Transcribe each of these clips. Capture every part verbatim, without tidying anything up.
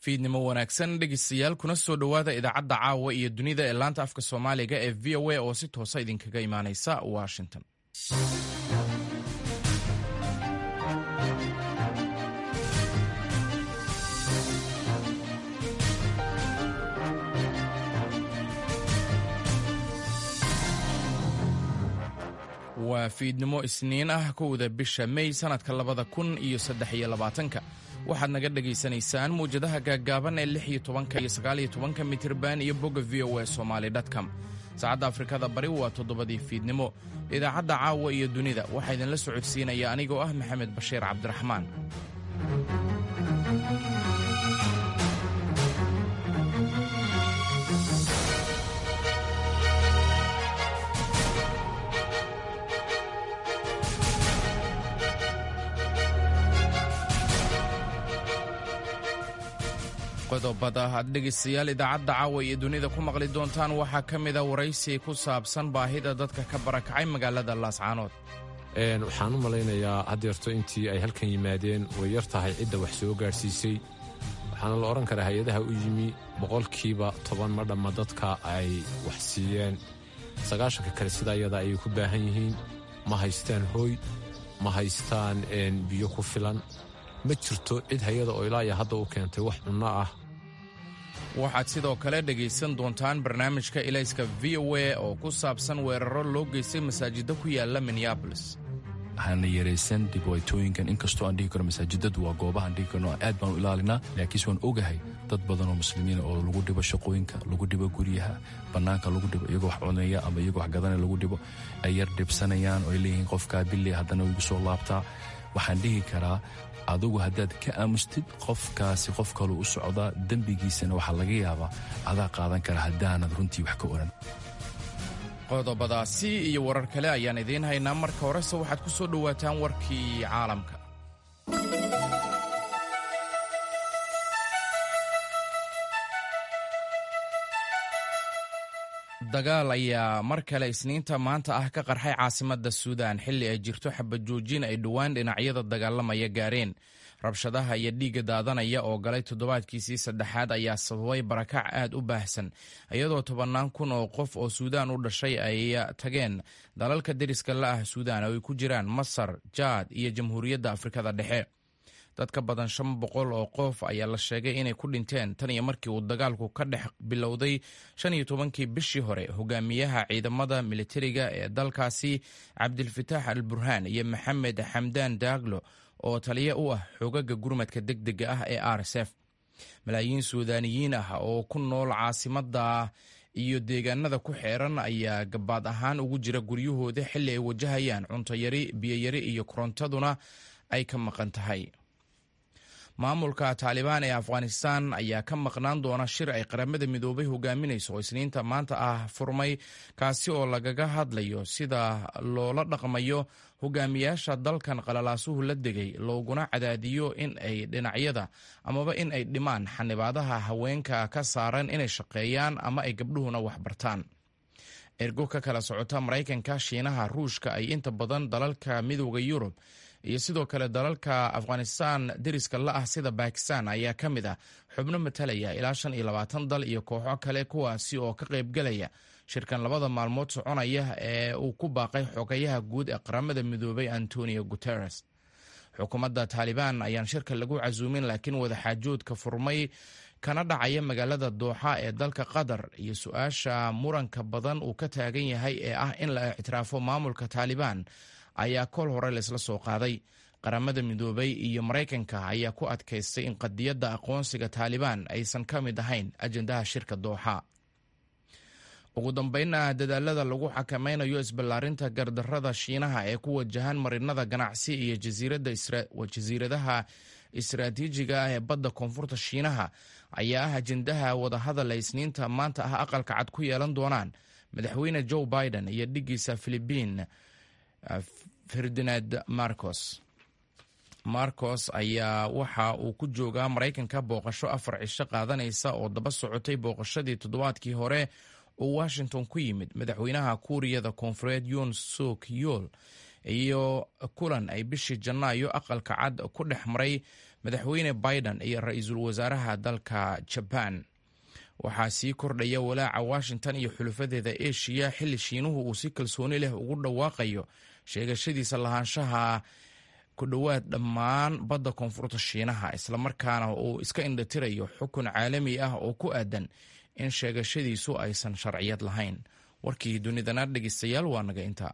fiidnimo wanaagsan dhegeystayaal kuna soo dhowaada idaacadda caawa iyo dunida ee laanta afka soomaaliga ee v o a oo si toosa idinkaga imaanaysa washington. waa fiidnimo isniin ah kowda bisha May sanadka labada kun iyo saddex iyo labaatanka. waxaad naga dhegaysanaysaan mawjadaha gaaggaaban ee lix iyo tobanka iyo sagaal iyo tobanka mitirban iyo bogga v o a somali dot com. saacadda afrikada bari waa toddobadii fiidnimo. idaacadda caawa iyo dunida waxaa idinla socodsiinaya anigoo ah maxamed bashiir cabdiraxmaan. qodobada aad dhegaystayaal idaacadda caawa iyo dunida ku maqli doontaan waxaa ka mida waraysi ku saabsan baahida dadka ka barakacay magaalada laascaanood. waxaan u malaynayaa haddeerto intii ay halkan yimaadeen way yar tahay cidda wax soo gaadhsiisay. waxaana la odhan karaa hay-adaha u yimi boqolkiiba toban ma dhamma dadka ay wax siiyeen. sagaashanka kale sidaa iyada ayay ku baahan yihiin. ma haystaan hooy, ma haystaan biyo ku filan. ma jirto cid hay-ada oo ilaa iyo hadda u keentay wax cunno ah. waxaad sidoo kale dhegaysan doontaan barnaamijka ilayska v o a oo ku saabsan weeraro loo geystay masaajidda ku yaala minneabolis. waxaana yaraysan dhibaatooyinkan inkastoo aan dhihi karo masaajidadu waa goobahaan dhihi karno aad baan u ilaalinaa, laakiinse waan ogahay dad badan oo muslimiina oo lagu dhibo shaqooyinka, lagu dhibo guryaha, bannaanka lagu dhibo, iyagoo wax cunaya ama iyagoo wax gadanaya lagu dhibo, ay yar dhibsanayaan oo ay leeyihiin qofkaa bili haddana igu soo laabtaa. waxaan dhihi karaa adugu haddaad ka aamustid qofkaasi qof kaluu u socdaa, dembigiisana waxaa laga yaabaa adaa qaadan kara haddaanad runtii wax ka oran. qodobadaasi iyo warar kale ayaan idiin haynaa. marka horese waxaad ku soo dhowaataan warkii caalamka. dagaal ayaa mar kale isniinta maanta ah ka qarxay caasimadda suudaan xilli ay jirto xabajoojin ay dhowaan dhinacyada dagaalamaya gaareen. rabshadaha iyo dhiigga daadanaya oo galay toddobaadkiisii saddexaad ayaa sababay barakac aad u baahsan, iyadoo tobannaan kun oo qof oo suudaan u dhashay ay tageen dalalka deriska la ah suudaan oo ay ku jiraan masar, jaad iyo jamhuuriyadda afrikada dhexe. dad ka badan shan boqol oo qof ayaa la sheegay inay ku dhinteen tan iyo markii uu dagaalku ka dhex bilowday shan iyo tobankii bishii hore. hogaamiyaha ciidamada militariga ee dalkaasi cabdilfataax al burhaan iyo maxamed xamdaan daaglo oo taliya u ah xogaga gurmadka degdega ah ee r s f. malaayiin suudaaniyiin ah oo ku nool caasimadda iyo deegaanada ku xeeran ayaa gabaad ahaan ugu jira guryahooda xilli ay wajahayaan cuntoyari, biyoyari iyo korontaduna ay ka maqan tahay. maamulka taalibaan ee afghanistan ayaa ka maqnaan doona shir ay qaramada midoobay hogaaminayso oo isniinta maanta ah furmay, kaasi oo lagaga hadlayo sida loola dhaqmayo hogaamiyaasha dalkan qalalaasuhu la degay, looguna cadaadiyo in ay dhinacyada amaba in ay dhimaan xanibaadaha haweenka ka saaran inay shaqeeyaan ama ay gabdhuhuna waxbartaan. ergo ka kala socota Maraykanka, Shiinaha, Ruushka ay inta badan dalalka midowda Yurub iyo sidoo kale dalalka Afghanistan deriska la ah sida Bakistan ayaa ka mid ah xubno matalaya ilaa shan iyo labaatan dal iyo kooxo kale, kuwaasi oo ka qaybgalaya shirkan labada maalmood soconaya ee uu ku baaqay xogayaha guud ee qaramada midoobay Antonio Guterres. xukuumadda Taliban ayaan shirka lagu casuumin, laakiin wadaxaajoodka furmay kana dhacaya magaalada Dooxa ee dalka Qatar iyo su-aasha muranka badan uu ka taagan yahay ee ah in la ictiraafo maamulka Taliban ayaa kol hore laysla soo qaaday. qaramada midoobay iyo Maraykanka ayaa ku adkaystay in qadiyadda aqoonsiga Taliban aysan ka mid ahayn ajendaha shirka Dooxa. ugu dambeynna dadaalada lagu xakameynayo isballaarinta gardarrada Shiinaha ee ku wajahan marinada ganacsi iyo jasiiradaha istiraatiijiga ah ee badda koonfurta Shiinaha ayaa ah ajendaha wadahadal ay isniinta maanta ah aqalka cad ku yeelan doonaan madaxweyne Joe Biden iyo dhigiisa Philippine Ferdinand Marcos. Marcos ayaa waxa uu ku joogaa Maraykanka booqasho afar cisho qaadanaysa oo daba socotay booqashadii toddobaadkii hore oo Washington ku yimid madaxweynaha Kuuriyada Koonfureed Yoon Suk Yeol iyo kulan ay bishii Janaayo aqalka cad ku dhex maray madaxweyne biden iyo ra-iisul wasaaraha dalka jaban. waxaa sii kordhaya walaaca washington iyo xulufadeeda eshiya xilli shiinuhu uu si kalsooni leh ugu dhawaaqayo sheegashadiisa lahaanshaha ku dhowaad dhammaan badda koonfurta shiinaha, islamarkaana uu iska indhatirayo xukun caalami ah oo ku aadan in sheegashadiisu aysan sharciyad lahayn. warkii dunidana dhegeystayaal waa naga intaa.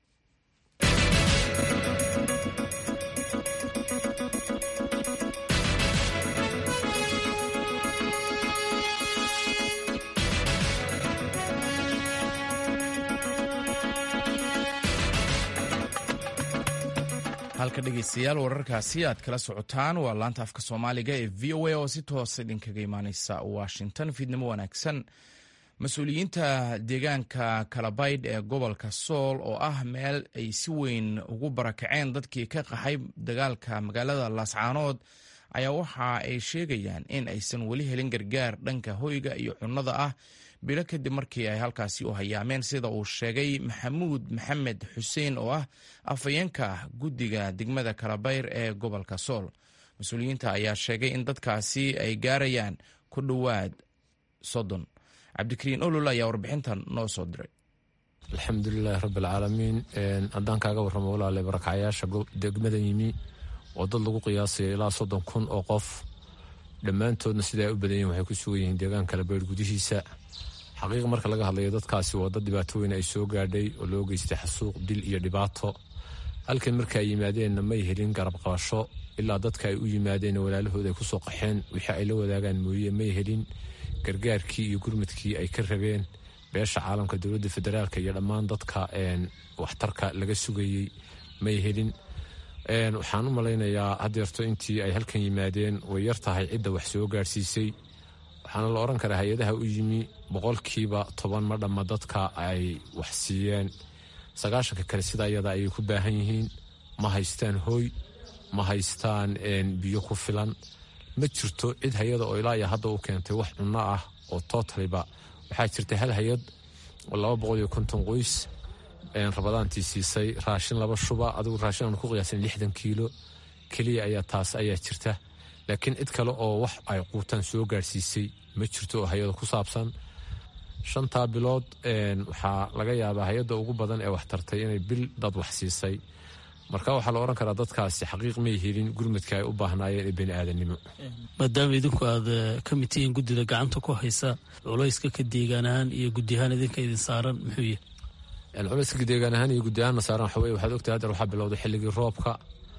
halka dhegeystayaal wararkaasi aad kala socotaan waa laanta afka soomaaliga ee v o a oo si toos idinkaga imaaneysa washington. fiidnimo wanaagsan. mas-uuliyiinta deegaanka kalabaydh ee gobolka sool oo ah meel ay si weyn ugu barakaceen dadkii ka qaxay dagaalka magaalada laascaanood ayaa waxa ay sheegayaan in aysan weli helin gargaar dhanka hoyga iyo cunnada ah bilo kadib markii ay halkaasi u hayaameen, sida uu sheegay maxamuud maxamed xuseen oo ah afhayeenka guddiga degmada kalabayr ee gobolka sool. mas-uuliyiinta ayaa sheegay in dadkaasi ay gaarayaan ku dhowaad soddon. cabdikariin olol ayaa warbixintan noo soo diray. alxamdulilaahi rabbialcaalamiin. haddaan kaaga warramo walaale barakacyaasha degmada yimi oo dad lagu qiyaasaya ilaa soddon kun oo qof, dhammaantoodna sida ay u badan yihin waxay ku sugan yihiin deegaan kalabayr gudihiisa. xaqiiq marka laga hadlayo dadkaasi waa dad dhibaato weyn ay soo gaadhay oo loo geystay xasuuq, dil iyo dhibaato. halkan marka ay yimaadeenna may helin garab qabasho, ilaa dadka ay u yimaadeenna walaalahooda ay ku soo qaxeen wixii ay la wadaagaan mooye may helin gargaarkii iyo gurmadkii ay ka rabeen beesha caalamka, dowladda federaalka iyo dhammaan dadka waxtarka laga sugayey may helin. waxaan u malaynayaa haddeerto intii ay halkan yimaadeen way yar tahay cidda wax soo gaadhsiisay. waxaana la odhan karaa hay-adaha u yimi boqolkiiba toban ma dhamma dadka ay wax siiyeen. sagaashanka kale sida iyada ayay ku baahan yihiin. ma haystaan hooy, ma haystaan biyo ku filan. ma jirto cid hay-ada oo ilaa iyo hadda u keentay wax cunno ah oo tootaliba. waxaa jirta hal hay-ad oo laba boqol iyo konton qoys rabadaantii siisay raashin laba shuba, adigu raashin aan ku qiyaasan lixdan kiilo keliya ayaa taas ayaa jirta. laakiin cid kale oo wax ay quutaan soo gaadhsiisay ma jirto oo hay-ada ku saabsan. shantaa bilood waxaa laga yaabaa hay-adda ugu badan ee wax tartay inay bil dad wax siisay. marka waxaa la odhan karaa dadkaasi xaqiiq may helin gurmadka ay u baahnaayeen ee bani aadamnimo. maadaama idinku aad ka mid tihiin guddida gacanta ku haysa, culayska ka deegaan ahaan iyo guddi ahaan idinka idin saaran muxuu yahay? culayska deegaan ahaan iyo guddi ahaanna saaran waxa weye waxaad ogtahay haddeer waxaa bilowday xilligii roobka.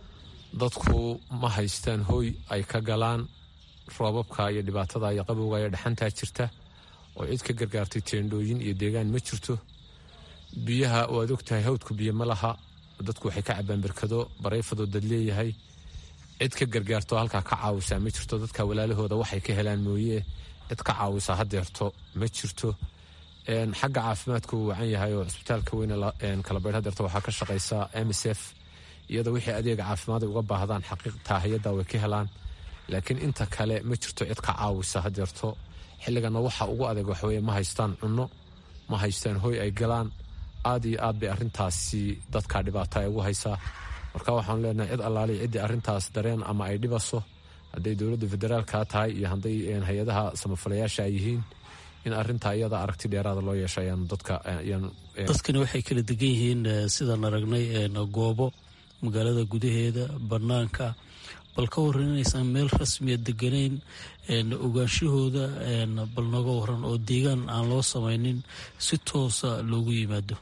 dadku ma haystaan hooy ay ka galaan. roobabka iyo dhibaatada iyo qabowga iyo dhaxantaa jirta oo cid ka gargaartay teendhooyin iyo deegaan ma jirto. biyaha waad ogtahay hawdku biyo ma laha. dadku waxay ka cabaan berkado barayfadoo dad leeyahay. cid ka gargaarto halkaa ka caawisaa ma jirto. dadka walaalahooda waxay ka helaan mooye cid ka caawisaa haddeerto ma jirto. xagga caafimaadka uu wacan yahay oo cisbitaalka weyne kalabayr haddeerto waxaa ka shaqaysaa m s f. iyada wixii adeega caafimaad ay uga baahdaan xaqiiqtaa hay-adda way ka helaan. laakiin inta kale ma jirto cid ka caawisa haddeerto. xilligana waxa ugu adeeg waxaweye ma haystaan cunno, ma haystaan hooy ay galaan. aad iyo aad bay arrintaasi dadka dhibaato ay ugu haysaa. marka waxaanu leenahay cid allaali ciddii arrintaas dareen ama ay dhibaso, hadday dowladda federaalka tahay iyo hadday hay-adaha samafalayaasha ay yihiin, in arrintaa iyada aragti dheeraada loo yeesha ayaanu dadka dadkani waxay kala degan yihiin sidaan aragnay goobo magaalada gudaheeda, bannaanka. bal ka warran inaysaan meel rasmiya deganayn, ogaanshahooda bal naga warran oo deegaan aan loo samaynin si toosa loogu yimaado.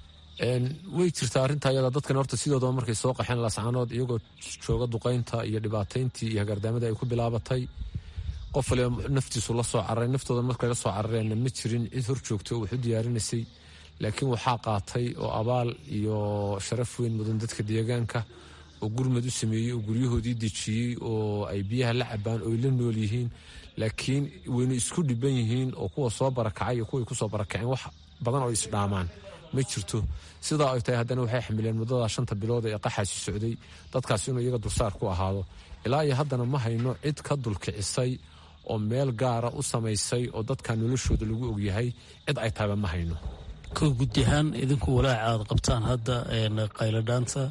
way jirtaa arrintaa iyada. dadkan horta sidoodaba markay soo qaxeen laascaanood iyagoo jooga duqaynta iyo dhibaatayntii iyo hagardaamada ay ku bilaabatay, qof waliba naftiisu la soo cararay. naftooda markay la soo carareenna ma jirin cid hor joogto oo wax u diyaarinaysay. laakiin waxaa qaatay oo abaal iyo sharaf weyn mudan dadka deegaanka oo gurmad u sameeyey oo guryahoodii dejiyey oo ay biyaha la cabaan oo ay la nool yihiin. laakiin wayna isku dhiban yihiin oo kuwa soo barakacay iyo kuway ku soo barakaceen wax badan oo isdhaamaan ma jirto. sidaa ay tahay haddana waxay xamileen muddadaa shanta bilood ee qaxaasi socday dadkaas inuu iyaga dulsaar ku ahaado. ilaa iyo haddana ma hayno cid ka dulkicisay oo meel gaara u samaysay oo dadka noloshooda lagu ogyahay cid ay tahayba ma hayno. ko guddi ahaan idinku walaaca aad qabtaan hadda qayladhaanta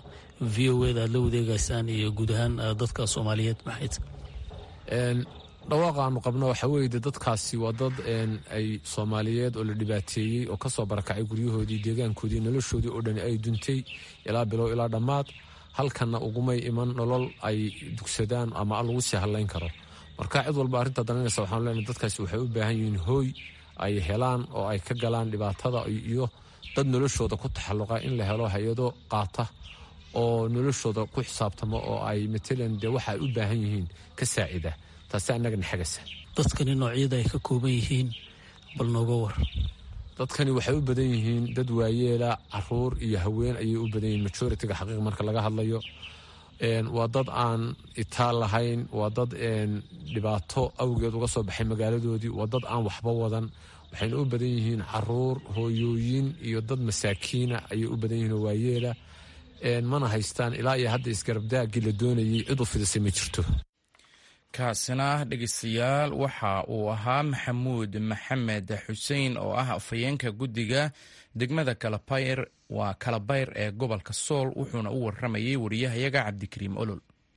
v o eda aad la wadeegaysaan iyo guud ahaan dadka soomaaliyeed maxayd? dhawaaqa aanu qabno waxaa weeye dadkaasi waa dad ay soomaaliyeed oo la dhibaateeyey oo ka soo barakacay guryahoodii deegaankoodii noloshoodii oo dhan ay duntay ilaa bilow ilaa dhammaad halkanna ugumay iman nolol ay dugsadaan ama lagu sii hadlayn karo. marka cid walba arrinta daranaysa waxaanu leenahay dadkaasi waxay u baahan yihiin hooy ay helaan oo ay ka galaan dhibaatada iyo dad noloshooda ku taxalluqa in la helo hay-ado qaata oo noloshooda ku xisaabtamo oo ay matalan dee waxa ay u baahan yihiin ka saacida. taasi annagana xagasa. dadkani noocyada ay ka kooban yihiin bal nooga war. dadkani waxay u badan yihiin dad waayeela, caruur iyo haween ayay u badan yihiin majoritiga xaqiiq marka laga hadlayo. waa dad aan itaal lahayn, waa dad dhibaato awgeed uga soo baxay magaaladoodii, waa dad aan waxba wadan. waxayna u badan yihiin caruur, hooyooyin iyo dad masaakiina ayay u badan yihiin oo waayeela. mana haystaan ilaa iyo hadda isgarabdaagii la doonayay cid u fidisay ma jirto. kaasina dhegeystayaal waxa uu ahaa maxamuud maxamed xuseen oo ah afhayeenka guddiga degmada kalabayr waa kalabayr ee gobolka sool, wuxuuna u waramayay wariyahayaga cabdikariim olol.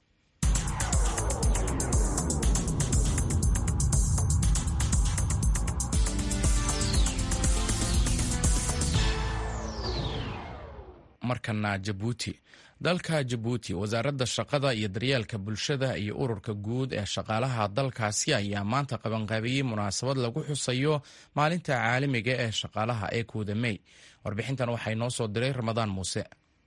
markana jabuuti. dalka jabuuti, wasaaradda shaqada iyo daryeelka bulshada iyo ururka guud ee shaqaalaha dalkaasi ayaa maanta qabanqaabiyey munaasabad lagu xusayo maalinta caalamiga ee shaqaalaha ee kowda mey. warbixintan waxay noo soo diray ramadaan muuse.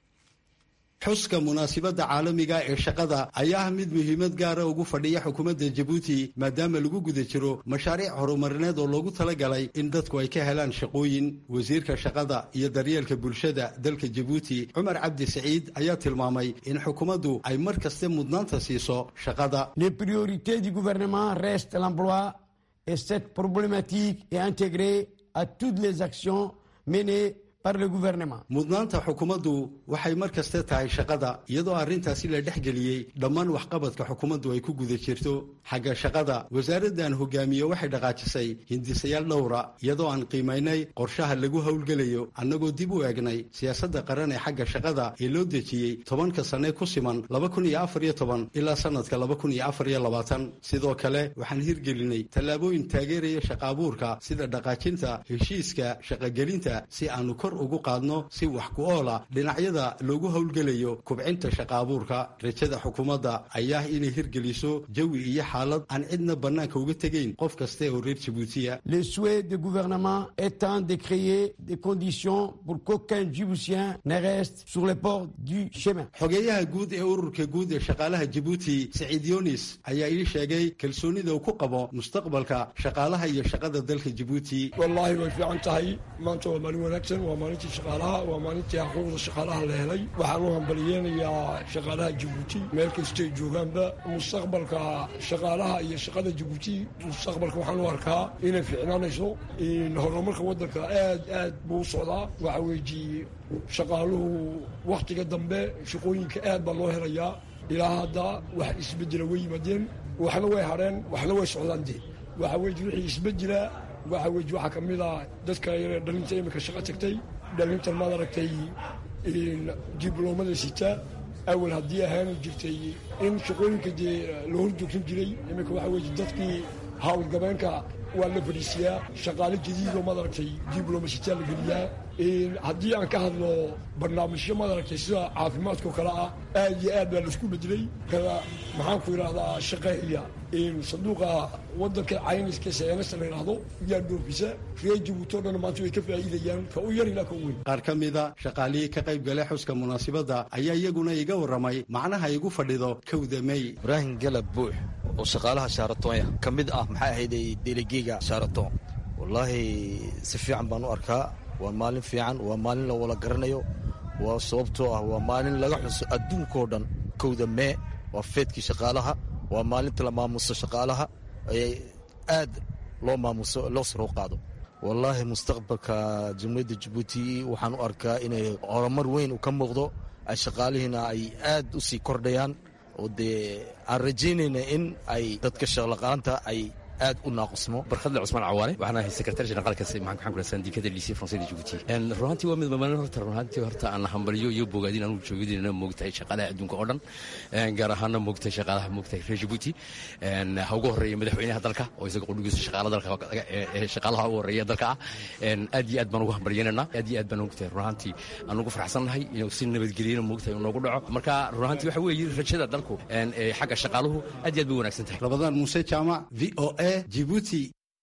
xuska munaasibadda caalamiga ee shaqada ayaa ah mid muhiimad gaara ugu fadhiya xukuumadda jabuuti maadaama lagu guda jiro mashaariic horumarineed oo loogu talagalay in dadku ay ka helaan shaqooyin. wasiirka shaqada iyo daryeelka bulshada dalka jabuuti cumar cabdi saciid ayaa tilmaamay in xukuumaddu ay mar kaste mudnaanta siiso shaqada. Les priorités du gouvernement restent l'emploi et cette problématique est intégrée à toutes les actions menées mudnaanta xukuumaddu waxay mar kaste tahay shaqada, iyadoo arrintaasi la dhexgeliyey dhammaan waxqabadka xukuumaddu ay ku guda jirto. xagga shaqada, wasaaraddan hogaamiye waxay dhaqaajisay hindisayaal dhowra iyadoo aan qiimaynay qorshaha lagu howlgelayo, annagoo dib u eegnay siyaasadda qaran ee xagga shaqada ee loo dejiyey tobanka sanne ku siman laba kun iyo afar iyo toban ilaa sannadka laba kun iyo afar iyo labaatan. sidoo kale waxaan hirgelinay tallaabooyin taageeraya shaqa abuurka sida dhaqaajinta heshiiska shaqagelinta si aanu kor ugu qaadno si wax ku oola dhinacyada loogu howlgelayo kubcinta shaqa abuurka. rajada xukuumadda ayaa inay hirgeliso jawi iyo xaalad aan cidna bannaanka uga tegayn qof kaste oo reer jabuutiya. Le souhait du gouvernement étant de créer des conditions pour qu'aucun Djiboutien ne reste sur le port du chemin. xogeeyaha guud ee ururka guud ee shaqaalaha jabuuti Saciid Yunis ayaa ii sheegay kalsoonida uu ku qabo mustaqbalka shaqaalaha iyo shaqada dalka jabuuti. wallahi way fiican tahay, maanta waa maalin wanaagsan, waa maalintii shaqaalaha, waa maalintii xuquuqda shaqaalaha la helay. waxaan u hambaliyeynayaa shaqaalaha jabuuti meel kastay joogaanba. mustaqbalka shaqaalaha iyo shaqada jabuuti mustaqbalka waxaan u arkaa inay fiicnaanayso. horumarka waddanka aad aad buu u socdaa. waxa weeji shaqaaluhu wakhtiga dambe shaqooyinka aad baa loo helayaa. ilaa hadda wax isbedela way yimaadeen, waxna way hadheen, waxna way socdaan. de waxa weeji wixii isbedela waxa weeji waxaa ka mid ah dadka yaree dhalinta iminka shaqo tagtay. dhalintan maad aragtay dibloomada sita awal haddii ahaana jirtay in shaqooyinka dee loo horjoogsan jiray. iminka waxa weeye dadkii howlgabeenka waa la fadhiisiyaa, shaqaale jadiidoo maad aragtay diblooma sitaa la geliyaa. haddii aan ka hadlo barnaamijyo maad aragtay sida caafimaadkao kale ah, aad iyo aad baa laisku bedelay. kada maxaan ku yidhaahdaa shaqeeya sanduuqa waddanka cayniska seenasta la yidhaahdo yaa dhoofisa. reer jabuuti o dhan maanta way ka faa'iidayaan, ka u yar ilaa ka u weyn. qaar ka mida shaqaalihii ka qayb galay xuska munaasibadda ayaa iyaguna iga warramay macnaha igu fadhido kowda mey. ibraahim galab buux oo shaqaalaha shaaratonya ka mid ah, maxay ahayday delegeyga shaaraton. wallaahi si fiican baan u arkaa. waa maalin fiican, waa maalin la wada garanayo. waa sababtoo ah waa maalin laga xuso adduunkao dhan. kowda mee waa feedkii shaqaalaha, waa maalinta la maamuso shaqaalaha ee aad loo maamuso, loo saroo qaado. wallaahi mustaqbalka jamhuuriyadda jabuuti waxaan u arkaa inay horumar weyn u ka muuqdo. ay shaqaalihiina ay aad u sii kordhayaan oo dee aan rajaynayna in ay dadka shaqlaqaanta ay aad u naaqusmo. barkadle cusmaan cawaale waxaan ahay secretary general ka maxaan ku sandikada lycée français de Djibouti. en runtii waa mid maalin horta runtii horta aan hambaliyo iyo bogaadin aan u joogidina moogtahay shaqada adduunka oo dhan en gaar ahaan moogtahay shaqada moogtahay reer Djibouti en ha ugu horeeyo madaxweynaha dalka oo isaga qudhigiisa shaqada dalka ee shaqalaha ugu horeeya dalka en aad iyo aad baan ugu hambalyeynaa aad iyo aad baan ugu tahay runtii aan ugu faraxsanahay inuu si nabadgelyo moogtahay noogu dhaco. marka runtii waxa weeye rajada dalku en xagga shaqaaluhu aad iyo aad bay wanaagsan tahay. Ramadan Muuse Jaamac, V O A, Djibouti.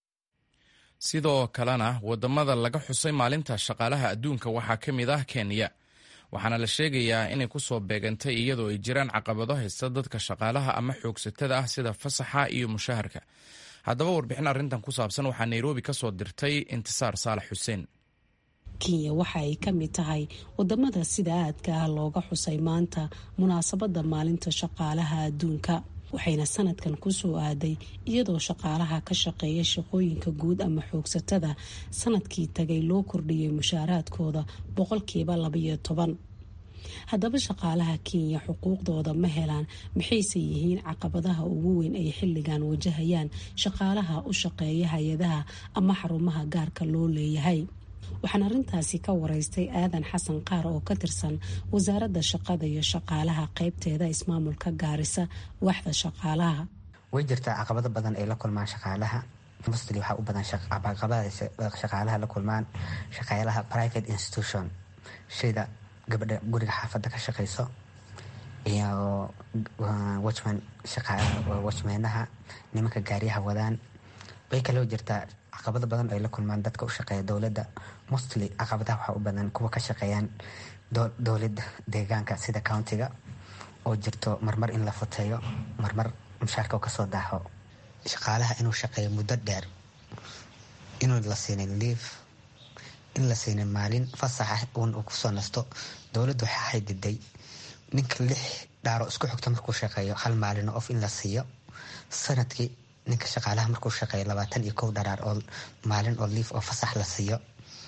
sidoo kalena wadamada laga xusay maalinta shaqaalaha adduunka waxaa ka mid ah Kenya, waxaana la sheegayaa inay ku soo beegantay iyadoo ay jiraan caqabado haysta dadka shaqaalaha ama xoogsatada ah sida fasaxa iyo mushaharka. haddaba warbixin arrintan ku saabsan waxaa Nairobi ka soo dirtay Intisaar Saalax Xuseen. Kenya waxa ay ka mid tahay wadamada sida aadka ah looga xusay maanta munaasabada maalinta shaqaalaha adduunka, waxayna sanadkan ku soo aaday iyadoo shaqaalaha ka shaqeeya shaqooyinka guud ama xoogsatada sanadkii tagay loo kordhiyay mushaaraadkooda boqolkiiba labayo toban. haddaba shaqaalaha Kenya xuquuqdooda ma helaan, maxayse yihiin caqabadaha ugu weyn ay xilligan wajahayaan shaqaalaha u shaqeeya hay-adaha ama xarumaha gaarka loo leeyahay? waxaan arrintaasi ka waraystay aadan xasan qaar oo ka tirsan wasaaradda shaqada iyo shaqaalaha qaybteeda ismaamulka Gaarisa waaxda shaqaalaha. way jirtaa caqabado badan ay la kulmaan shaqaalaha. mostly waxaa u badan caqabadaha shaqaalaha la kulmaan shaqaalaha private institution sida gabadha guriga xaafadda ka shaqeyso iyo watchman watchmanaha nimanka gaariyaha wadaan. way kaloo jirtaa caqabado badan ay la kulmaan dadka u shaqeeya dowladda. mostly caqabadaha waxaa u badan kuwa ka shaqeeyaan dowladda deegaanka sida countiga oo jirto marmar in la futeeyo, marmar mushaarka kasoo daaxo. shaqaalaha inuu shaqeeyo muddo dheer, inuu la siinin leave, in la siinin maalin fasaxa uun uu kusoo nasto. dowladda waxaa xadiday ninka lix dhaaro isku xigto markuu shaqeeyo hal maalin of in la siiyo. sanadkii ninka shaqaalaha markuu shaqeeyo labaatan iyo kow dharaar oo maalin oo liif oo fasax la siiyo.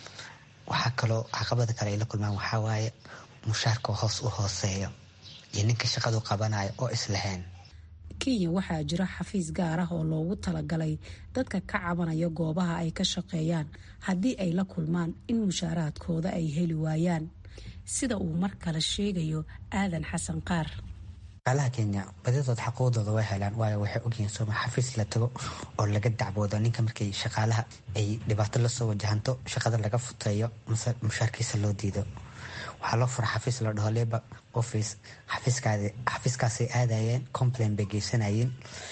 waxaa kaloo caqabada kale ay la kulmaan waxaa waaye mushaarka hoos u hooseeyo iyo ninka shaqadu qabanayo oo islahayn. Kenya waxaa jira xafiis gaar ah oo loogu talagalay dadka ka cabanaya goobaha ay ka shaqeeyaan haddii ay la kulmaan in mushaaraadkooda ay heli waayaan, sida uu mar kale sheegayo aadan xasan qaar. shaqaalaha Kenya badidood xaqooda way helaan, waayo waxay ogyihiin soo xafiis la tago oo laga dacwoodo ninka markay shaqaalaha ay dhibaato la soo wajahanto, shaqada laga futeeyo, mushaarkiisa loo diido. waxaa loo fura xafiis la dhaho labor office. xafiiskaadi xafiiskaasay aadayeen, complain bay geysanayeen,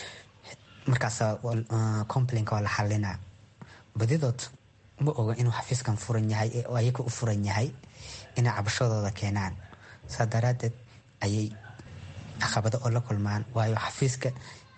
markaas complainka waa la xalinaa. badidood ma oga inuu xafiiskan furan yahay oo ayaga u furan yahay inay cabashadooda keenaan. saa daraadeed ayay caqabado oo la kulmaan, waayo xafiiska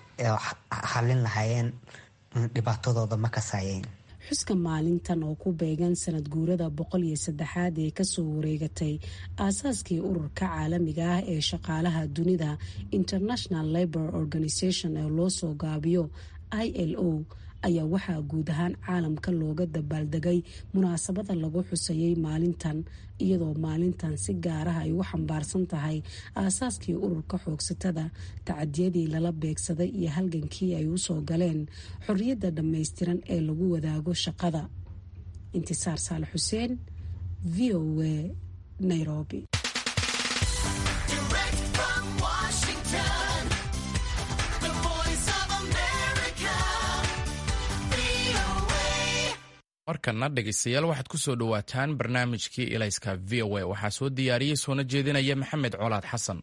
xalin lahaayeen dhibaatadooda ma kasaayeen. xuska maalintan oo ku beegan sanad guurada boqol iyo saddexaad ee kasoo wareegatay aasaaskii ururka caalamiga ah ee shaqaalaha dunida International Labour Organization ee loo soo gaabiyo I L O ayaa waxaa guud ahaan caalamka looga dabaaldegay munaasabada lagu xusayay maalintan, iyadoo maalintan si gaaraha ay u xambaarsan tahay aasaaskii ururka xoogsatada, tacadiyadii lala beegsaday iyo halgankii ay u soo galeen xorriyadda dhammaystiran ee lagu wadaago shaqada. Intisaar Saalax Xuseen, V O A, Nairobi. markana dhegaystayaal waxaad ku soo dhowaataan barnaamijkii ilayska V O A. waxaa soo diyaariyey soona jeedinaya maxamed colaad xasan.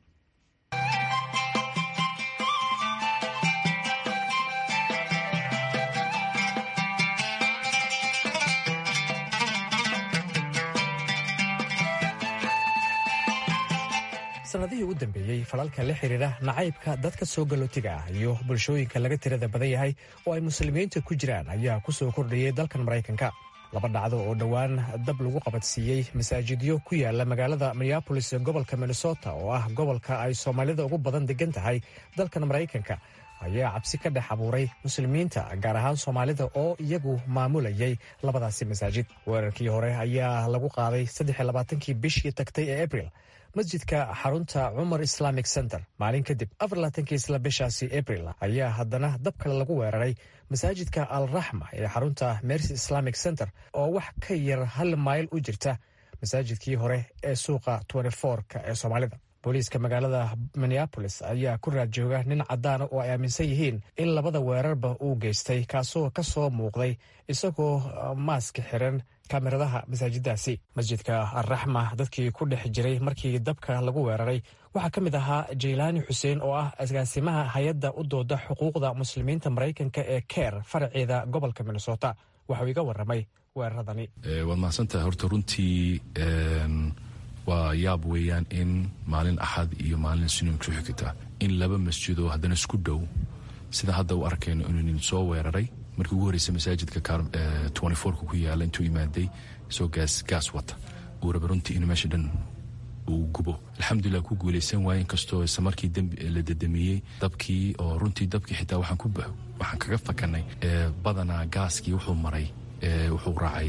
sanadihii u dambeeyey falalka la xiriira nacaybka dadka soo galootiga ah iyo bulshooyinka laga tirada badan yahay oo ay muslimiinta ku jiraan ayaa ku soo kordhayay dalkan maraykanka. laba dhacdo oo dhowaan dab lagu qabadsiiyey masaajidyo ku yaala magaalada minneapolis ee gobolka minnesota oo ah gobolka ay soomaalida ugu badan degan tahay dalkan maraykanka ayaa cabsi ka dhex abuuray muslimiinta gaar ahaan soomaalida oo iyagu maamulayay labadaasi masaajid. weerarkii hore ayaa lagu qaaday saddex iyo labaatankii bishii tagtay ee abril masjidka xarunta cumar islamic center. maalin kadib afar labaatankii isla bishaasi abril ayaa haddana dab kale lagu weeraray masaajidka al raxma ee xarunta mercy islamic center oo wax ka yar hal mayl u jirta masaajidkii hore ee suuqa ka ee soomaalida. booliiska magaalada minneabolis ayaa ku raad jooga nin caddaana oo ay aaminsan yihiin in labada weerarba uu geystay, kaasoo ka soo muuqday isagoo maaska xiran kamiradaha masaajiddaasi. masjidka alraxma dadkii ku dhex jiray markii dabka lagu weeraray waxaa ka mid ahaa jaylaani xuseen oo ah agaasimaha hay-adda u dooda xuquuqda muslimiinta maraykanka ee keer faraceeda gobolka minnesota. waxuu iga warramay weeraradani. waad mahadsantahay. horta runtii waa yaab weeyaan in maalin axad iyo maalin sinin ku xigta in laba masjidoo haddana isku dhow sida hadda u arkayno inuu nin soo weeraray. markii ugu horreysay masaajidka ka ku yaala intuu imaaday isoo gaas gaas wata uu raba runtii in meesha dhan uu gubo. alxamdulilah ku guulaysan waaye inkastoo isla markii la dadamiyey dabkii oo runtii dabkii xitaa waxaan ku waxaan kaga fakanay badanaa gaaskii wuxuu maray wuxuu raacay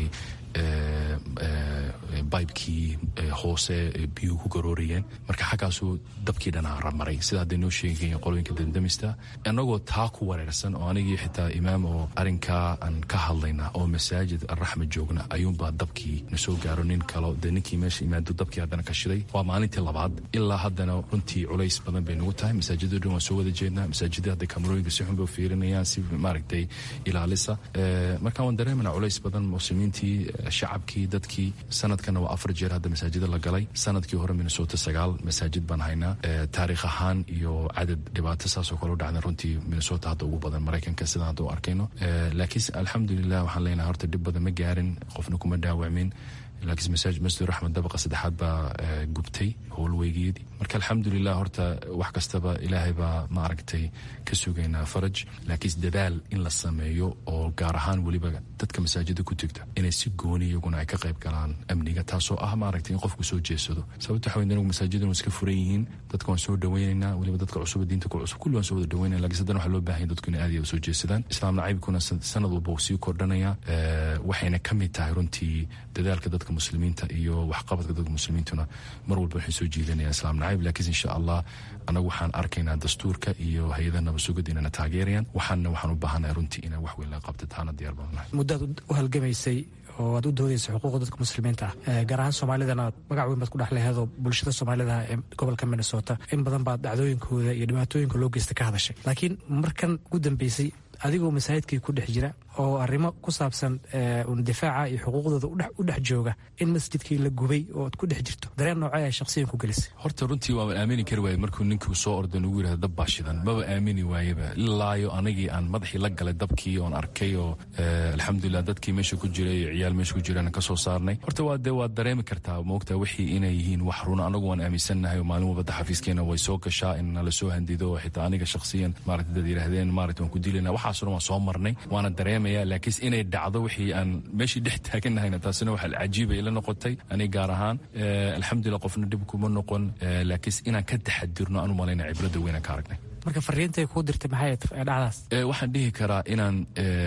bibekii hoose biyuhu ku garoorayeen. marka xaggaasuu dabkii dhanaara maray sida hadday noo sheegayeen qolooyinka damdamista. annagoo taa ku wareersan oo anigii xitaa imaam oo arrinkaa aan ka hadlayna oo masaajid alraxma joogna ayuunbaa dabkii na soo gaaro nin kalo dee ninkii meesha imaado dabkii haddana ka shiday. waa maalintii labaad ilaa haddana runtii culays badan bay nagu tahay. masaajiddo dhan waan soo wada jeednaa. masaajidda hadda kamarooyinka si xun bay u fiirinayaan si maaragtay ilaalisa. marka waan dareemanaa culays badan muslimiintii shacabkii dadkii. sanadkana waa afar jeer hadda masaajida la galay. sanadkii hore minnesota sagaal masaajid baan haynaa. taariikh ahaan iyo cadad dhibaato saasoo kale u dhacda runtii minnesota hadda ugu badan maraykanka sidaan hadda u arkayno. laakiin alxamdulilah waxaan leenahay horta dhib badan ma gaarin, qofna kuma dhaawacmin. laakiin masaajid masjid raxmed dabaqa saddexaad baa gubtay howlweygeedii. marka alxamdulilah horta wax kastaba ilaahay baa ma aragtay ka sugaynaa faraj. laakiin dadaal in la sameeyo oo gaar ahaan weliba dadka masaajida ku tegta inay si gooni iyaguna ay ka qayb galaan amniga, taasoo ah ma aragtay in qofku soo jeesado. sababta waxa weyn inagu masaajidana iska furan yihiin, dadka waan soo dhawaynaynaa, weliba dadka cusub diinta ku cusub kulli waan soo wada dhawaynayna. laakiin haddana waxaa loo baahan yahay dadku inay aad iyo aad u soo jeesadaan. islaam nacaybkuna sanad walba uu sii kordhanaya. waxayna ka mid tahay runtii dadaalka dadka muslimiinta iyo waxqabadka dadka muslimiintuna mar walba waxay soo jiidanayaan islaam nacayb. laakiin insha allah anagu waxaan arkaynaa dastuurka iyo hay-adaha nabasugid inayna taageerayaan. waxaana waxaan u baahanahay runtii inay wax weyn laga qabta, taana diyaar baan nahay. muddaad u halgamaysay oo aad u doodaysa xuquuqda dadka muslimiinta ah gaar ahaan soomaalidana magac weyn baad ku dhex leheedoo bulshada soomaalida ee gobolka minnesota in badan baad dhacdooyinkooda iyo dhibaatooyinka loo geysta ka hadashay. laakiin markan ugu dambeysay adigoo masaajidkii ku dhex jira oo arrimo ku saabsan un difaaca iyo xuquuqdooda u dhex jooga in masjidkii la gubay oo aad ku dhex jirto, dareen noocee ay shakhsiyan ku gelisay? horta runtii waaba aamini kari waaye markuu ninkii soo ordan ugu yidhahda dab baa shidan, maba aamini waayeba ilaayo anigii aan madaxii la galay dabkii oon arkay oo alxamdulilah dadkii meesha ku jiray iyo ciyaal meesha ku jiraan ka soo saarnay. horta waa dee waad dareemi kartaa moogtaa wixii inay yihiin wax runa. anagu waan aaminsannahay oo maalin walbada xafiiskeena way soo gashaa in nala soo handido oo xitaa aniga shakhsiyan maaragta dad yidhaahdeen maaragta waan ku dilayna. waxaas dhan waan soo marnay waana dareemaya. laakiin inay dhacdo wixii aan meeshii dhex taaganahayna taasina waxa cajiibay ila noqotay aniga gaar ahaan. alxamdulilah qofna dhib kuma noqon, laakiin inaan ka taxadirno aan u malayna cibrada weyn aan ka aragnay. marka fariintay kuu dirtay maxay dhacdaas? waxaan dhihi karaa inaan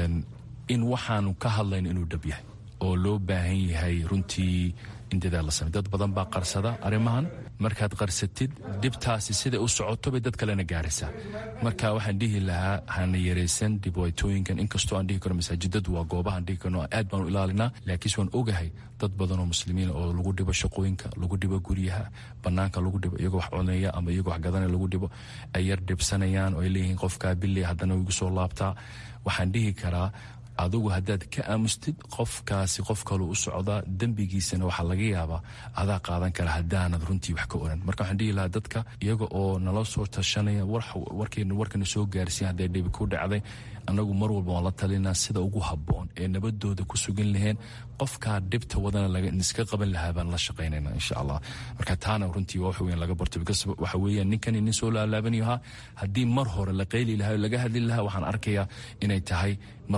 in waxaanu ka hadlayno inuu dhab yahay oo loo baahan yahay runtii in dadaal la samey. dad badan baa qarsada arrimahan. markaad qarsatid dhibtaasi siday u socoto bay dad kalena gaaraysaa. marka waxaan dhihi lahaa hana yaraysan dhibaatooyinkan. inkastoo aan dhihi karo masaajidadu waa goobahaan dhihi karno aad baan u ilaalinaa, laakiin waan ogahay dad badan oo muslimiin oo lagu dhibo shaqooyinka, lagu dhibo guryaha, banaanka lagu dhibo iyagoo wax cunaya ama iyagoo wax gadanaya lagu dhibo, ay yar dhibsanayaan oo ay leeyihiin qofkaa bili haddana igu soo laabtaa. waxaan dhihi karaa adugu haddaad ka aamustid qofkaasi qof kaluu u socdaa, dembigiisana waxaa laga yaabaa adaa qaadan kara haddaanad runtii wax ka oran. marka waxaan dhihi lahaa dadka iyaga oo nala soo tashanaya warkana soo gaarsiin hadday dhibi ku dhacday, annagu mar walba waan la talinaa sida ugu habboon ee nabadooda ku sugan laheen, qofkaa dhibta wadana iska qaban lahaa baan la shaqaynayna insha allah. marka taana runtii waa wax weyn laga barto. waxa weeyaan ninkani nin soo laalaabanayo ahaa. haddii mar hore la qayli lahaa o laga hadli lahaa waxaan arkayaa inay tahay mar hore la afja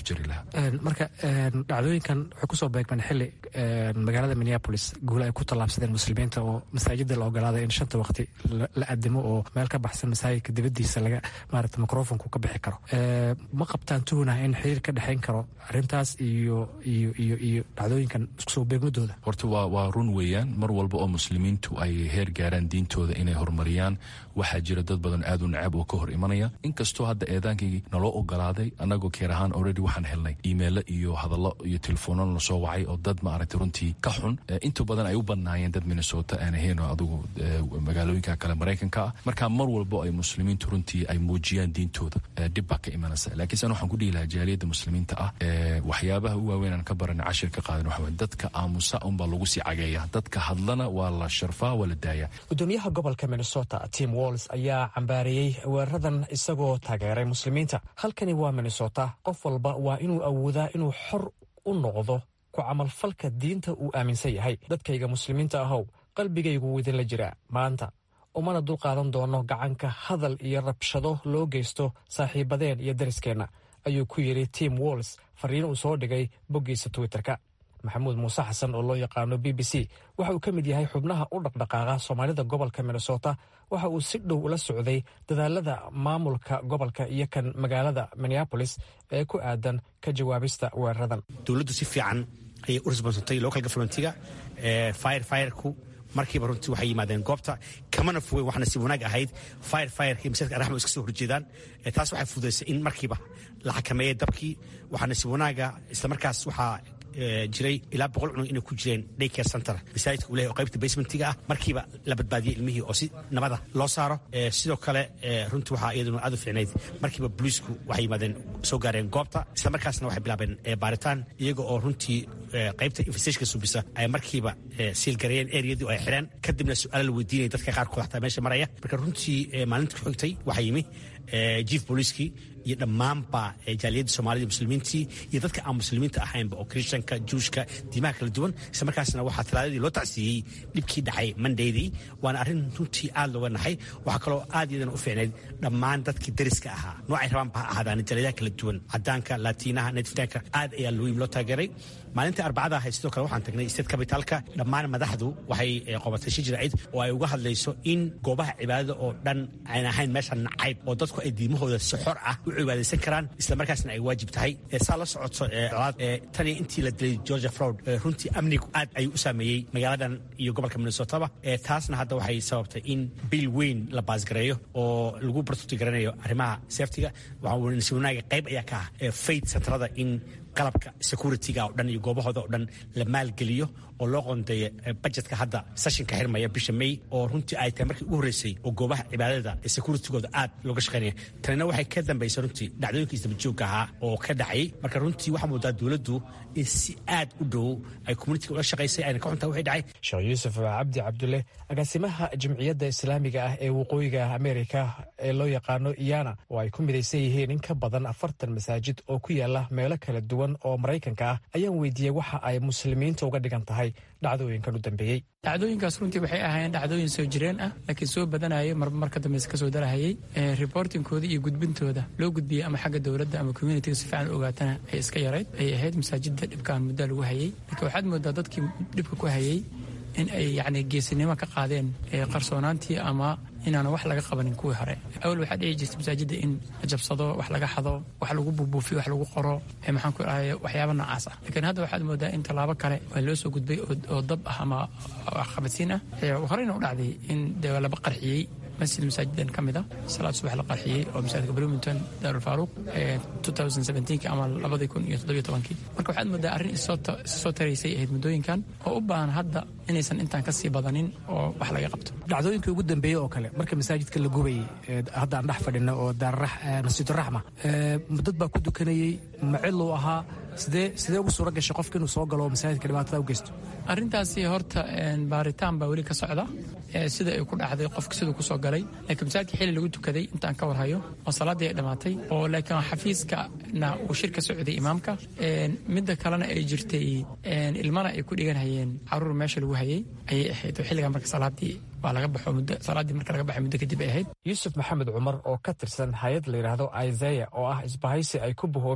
afjari lahaa. marka dhacdooyinkan waxay kusoo beegmeen xili magaalada minneapolis guul ay ku tallaabsadeen muslimiinta oo masaajida la ogolaaday in shanta waqti la adimo oo meel ka baxsan masaajidka dibadiisa laga maarata microfonku ka bixi karo. ma qabtaan tuhunah in xiriir ka dhexayn karo arrintaas iyo iyo iyo iyo dhacdooyinkan iskusoo beegmadooda? horta waa waa run weeyaan, mar walba oo muslimiintu ay heer gaaraan diintooda inay horumariyaan waxaa jira dad badan aad u necab oo ka hor imanaya. inkastoo hadda eedaankii naloo ogolaaday anagoo keer ahaan already waxaan helnay iimeilo iyo hadallo iyo telefoonno la soo wacay oo dad maaragtay runtii ka xun. inta badan ay u badnaayeen dad Minnesota aan ahayn oo adigu magaalooyinka kale Mareykanka ah. marka mar walba ay muslimiintu runtii ay muujiyaan diintooda dib baa ka imanaysa. laakiin san waxaan ku dhihi lahaa jaaliyadda muslimiinta ah waxyaabaha u waaweyn aan ka baranay cashir ka qaadan waxa dadka aamusa unbaa lagu sii cageeya, dadka hadlana waa la sharfaa waa la daaya. gudoomiyaha gobolka Minnesota Tim Walz ayaa cambaariyey weeraradan isagoo taageeray muslimiinta. halkani waa Minnesota, qof walba waa inuu awoodaa inuu xor u noqdo ku camalfalka diinta uu aaminsan yahay. dadkayga muslimiinta ahow, qalbigaygu idinla jira maanta, umana dul qaadan doono gacanka hadal iyo rabshado loo geysto saaxiibadeen iyo dariskeenna, ayuu ku yidhi Tim Walz fariin uu soo dhigay boggiisa Twitterka. maxamuud muuse xasan oo loo yaqaano B B C waxa uu ka mid yahay xubnaha u dhaqdhaqaaqa soomaalida gobolka Minnesota. waxa uu si dhow ula socday dadaalada maamulka gobolka iyo kan magaalada Minneapolis ee ku aadan ka jawaabista weeraradan. dowladdu si fiican ayay u responsatay local governmentiga fire fireku markiiba runtii waxay yimaadeen goobta, kamana fogey waxna si wanaag ahayd fire fire iyo masaajidka araxma iska soo horjeedaan. taas waxay fududaysay in markiiba la xakameeyay dabkii. waxaana si wanaaga isla markaas waxaa jiray ilaa boqol cunug inay ku jireen daycare center masaajidka uu leeyahay oo qaybta basementiga ah. markiiba la badbaadiyey ilmihii oo si nabada loo saaro. sidoo kale runtii waxaa iyaduna aad u fiicnayd markiiba booliisku waxay yimaadeen soo gaareen goobta, isla markaasna waxay bilaabeen baaritaan iyaga oo runtii qaybta infestationka subisa ay markiiba siilgareeyeen ereyadii oo ay xireen. kadibna su-aalo la weydiinaya dadka qaarkood xataa meesha maraya. marka runtii maalinta ku xigtay waxaa yimi jief booliiskii iyo dhammaanba jaaliyadda soomaalida muslimiintii iyo dadka aan muslimiinta ahaynba oo kristanka juushka diimaha kala duwan. isla markaasna waxaa talaadadii loo tacsiiyey dhibkii dhacay mondaydii. waana arrin runtii aad looga naxay. waxaa kaloo aad iyadana u fiicnayd dhammaan dadkii dariska ahaa noocay rabaanba ha ahaadaan jaaliyadaha kala duwan, cadaanka, laatiinaha, netiftaanka, aad ayaa looyim loo taageeray. maalintii arbacada ahayd sidoo kale waxaan tagnay state capitalka. dhammaan madaxdu waxay qobatay shir jiraacid oo ay uga hadlayso in goobaha cibaadada oo dhan aan ahayn meesha nacayb oo dadku ay diimahooda si xor ah u cibaadaysan karaan, isla markaasna ay waajib tahay. saa la socoto tani intii la dilay Georgia Floyd runtii amnigu aad ayuu u saameeyey magaaladan iyo gobolka Minnesotaba. taasna hadda waxay sababtay in bil weyn la baasgareeyo oo lagu bartuti garanayo arrimaha safetiga. waxaa si wanaaga qayb ayaa ka ah faith centerada in qalabka securityga oo dhan iyo goobahooda oo dhan la maalgeliyo oo loo qoondeeyo budgetka hadda sessionka xirmaya bisha May oo runtii ay tahay markii ugu horreysay oo goobaha cibaadada ee securitygooda aad looga shaqeynaya. tanina waxay ka dambaysay runtii dhacdooyinkii isdaba joogga ahaa oo ka dhacay. marka runtii waxaa moodaa dowladdu in si aad u dhow ay communitiga ula shaqaysay ayna ka xuntaa wixii dhacay. sheekh yuusuf cabdi cabdulle agaasimaha jamciyadda islaamiga ah ee waqooyiga Ameerika ee loo yaqaano iyana oo ay ku midaysan yihiin in ka badan afartan masaajid oo ku yaala meelo kala duwan oo Mareykanka ah ayaan weydiiyey waxa ay muslimiinta uga dhigan tahay dhacdooyinkan u dambeeyey. dhacdooyinkaas runtii waxay ahaayeen dhacdooyin soo jireen ah laakiin soo badanayay marmarka dambe ka soo darahayay. reportingkooda iyo gudbintooda loo gudbiyey ama xagga dowladda ama communitiga si fiican u ogaatana ay iska yarayd ay ahayd masaajidda dhibkaan muddo lagu hayay. laakiin waxaad moodaa dadkii dhibka ku hayay in ay yacni geesinimo ka qaadeen qarsoonaantii ama inaana wax laga qabanin kuwii hore. awal waxaa dhici jirtay masaajidda in la jabsado, wax laga xado, wax lagu buubuufiyo, wax lagu qoro, maxaan ku dhahay waxyaaba noocaas ah. laakiin hadda waxaad moodaa in tallaabo kale waa loo soo gudbay oo dab ah ama qabadsiin ah. horeyna u dhacday in dee laba qarxiyey masjid masaajidan ka mid ah salaad subax la qarxiyey oo masaajidka Bloomington Daarul Faaruq twenty seventeen ama labada kun iyo toddoba iyo tobankii. marka waxaad moodaa arrin isoo taraysay ahayd muddooyinkan oo u baahan hadda inaysan intaan ka sii badanin oo wax laga qabto. dhacdooyinkii ugu dambeeyey oo kale marka masaajidka la gubayey hadda aan dhex fadhino oo masjiduraxma dad baa ku dukanayey maciluu ahaa. sidee sidee ugu suura gashay qofka inuu soo galo oo masaajidka dhibaatada u geysto? arrintaasi horta baaritaan baa weli ka socda sida ay ku dhacday qofka siduu ku soo galay. laakiin masaajidka xilli lagu tukaday intaan ka warhayo oo salaaddii ay dhammaatay oo laakiin xafiiskana uu shir ka socday imaamka. midda kalena ay jirtay ilmana ay ku dhiganhayeen caruur meesha lagu hayay ayay ahayd oo xilligaa marka salaaddii waa laga baxo muddo salaaddii marka laga baxay muddo kadib ay ahayd. yuusuf maxamed cumar oo ka tirsan hay-ad la yidhaahdo Isaiah oo ah isbahaysi ay ku bahoobeen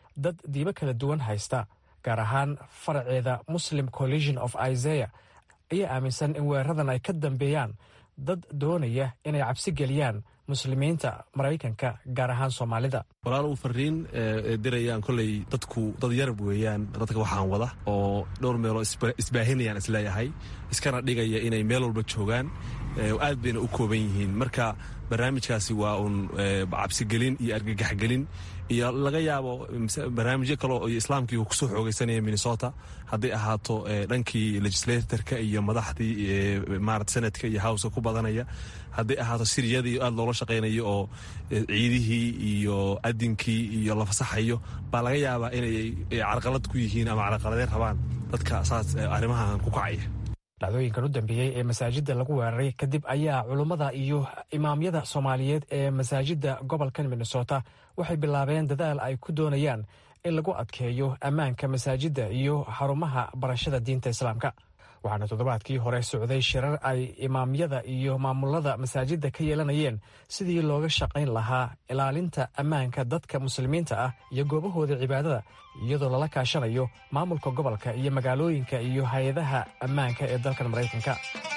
dad diibo kala duwan haysta gaar ahaan faraceeda muslim coalition of isaiah ayaa aaminsan in weeraradan ay ka dambeeyaan dad doonaya inay cabsi geliyaan muslimiinta maraykanka gaar ahaan soomaalida. walaal uu fariin dirayaan koley dadku dad yarab weeyaan dadka waxaan wada oo dhowr meeloo isbaahinayaan isleeyahay iskana dhigaya inay meel walba joogaan aad bayna u kooban yihiin. marka barnaamijkaasi waa uun cabsigelin iyo argagaxgelin iyo laga yaabo barnaamijyo kale oo islaamkii uu kusoo xoogaysanaya minnesota hadday ahaato dhankii legislatorka iyo madaxdii maarata senadka iyo howska ku badanaya, hadday ahaato siriyadii aad loola shaqaynayo oo ciidihii iyo adinkii iyo la fasaxayo baa laga yaabaa inay carqalad ku yihiin ama carqaladeen rabaan dadka saas arrimahan ku kacaya. dhacdooyinkan u dambeeyey ee masaajidda lagu weeraray kadib ayaa culummada iyo imaamyada soomaaliyeed ee masaajidda gobolkan minnesota waxay bilaabeen dadaal ay ku doonayaan in lagu adkeeyo ammaanka masaajidda iyo xarumaha barashada diinta islaamka. waxaana toddobaadkii hore socday shirar ay imaamyada iyo maamulada masaajidda ka yeelanayeen sidii looga shaqayn lahaa ilaalinta ammaanka dadka muslimiinta ah iyo goobahooda cibaadada, iyadoo lala kaashanayo maamulka gobolka iyo magaalooyinka iyo hay-adaha ammaanka ee dalkan maraykanka.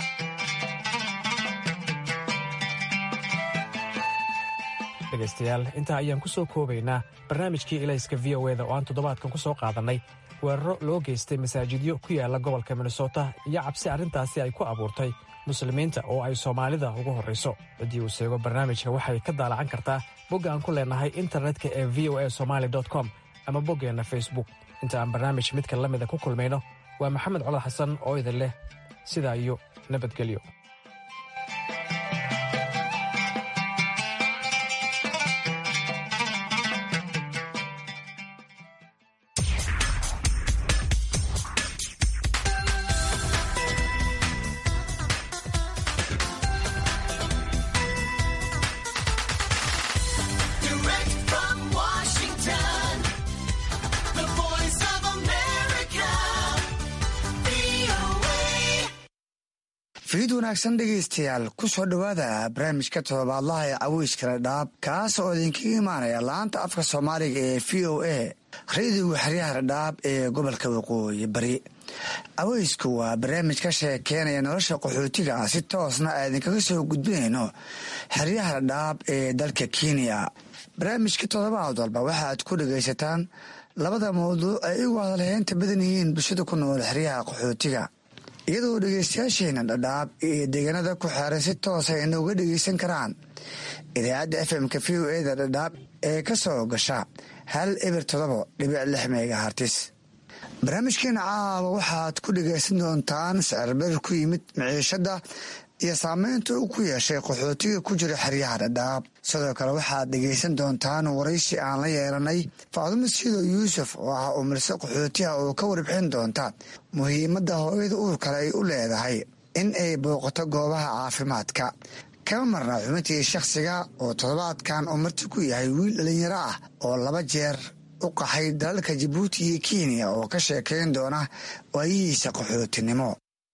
dhegaystayaal, intaa ayaan ku soo koobaynaa barnaamijkii ilayska v o eda oo aan toddobaadkan ku soo qaadannay weeraro loo geystay masaajidyo ku yaala gobolka minnesota iyo cabsi arrintaasi ay ku abuurtay muslimiinta oo ay soomaalida ugu horrayso. ciddii uu seego barnaamijka waxay ka daalacan kartaa bogga aan ku leenahay internetka ee v o a somaali com ama boggeenna facebook. inta aan barnaamij midka la mida ku kulmayno, waa maxamed colad xasan oo idin leh sidaa iyo nabadgelyo. fiid wanaagsan dhegaystayaal ku soo dhowaada barnaamijka toddobaadlaha ee caweyska dhadhaab kaas oo idinkaga imaanaya laanta afka soomaaliga ee v o a radiga xeryaha dhadhaab ee gobolka waqooyi bari. caweysku waa barnaamij ka sheekeenaya nolosha qaxootiga ah si toosna a idinkaga soo gudbinayno xeryaha dhadhaab ee dalka kenya. barnaamijka toddobaad walba waxaaad ku dhegaysataan labada mawduuc ay ugu hadalheynta badan yihiin bulshada ku nool xeryaha qaxootiga, iyadoo dhegaystayaasheena dhadhaab iyo deegaanada ku xeeran si toosa inooga dhegaysan karaan idaacadda f m-ka v o eda dhadhaab ee ka soo gasha hal eber todobo dhibic lix megahartis. barnaamijkeena caawa waxaad ku dhegaysan doontaan sicirbarir ku yimid maciishadda iyo saameynta uu ku yeeshay qaxootiga ku jira xeryaha dhadhaab. sidoo kale waxaad dhegaysan doontaan waraysi aan la yeelanay faadumo siido yuusuf oo ah umilso qaxootiha oo ka warbixin doonta muhiimadda hooyada uurkale ay u leedahay in ay booqato goobaha caafimaadka. kama marna xubintii shakhsiga oo toddobaadkan uu marti ku yahay wiil dhalinyaro ah oo laba jeer u qaxay dalalka jabuuti iyo kenya oo ka sheekayn doona waayihiisa qaxootinimo.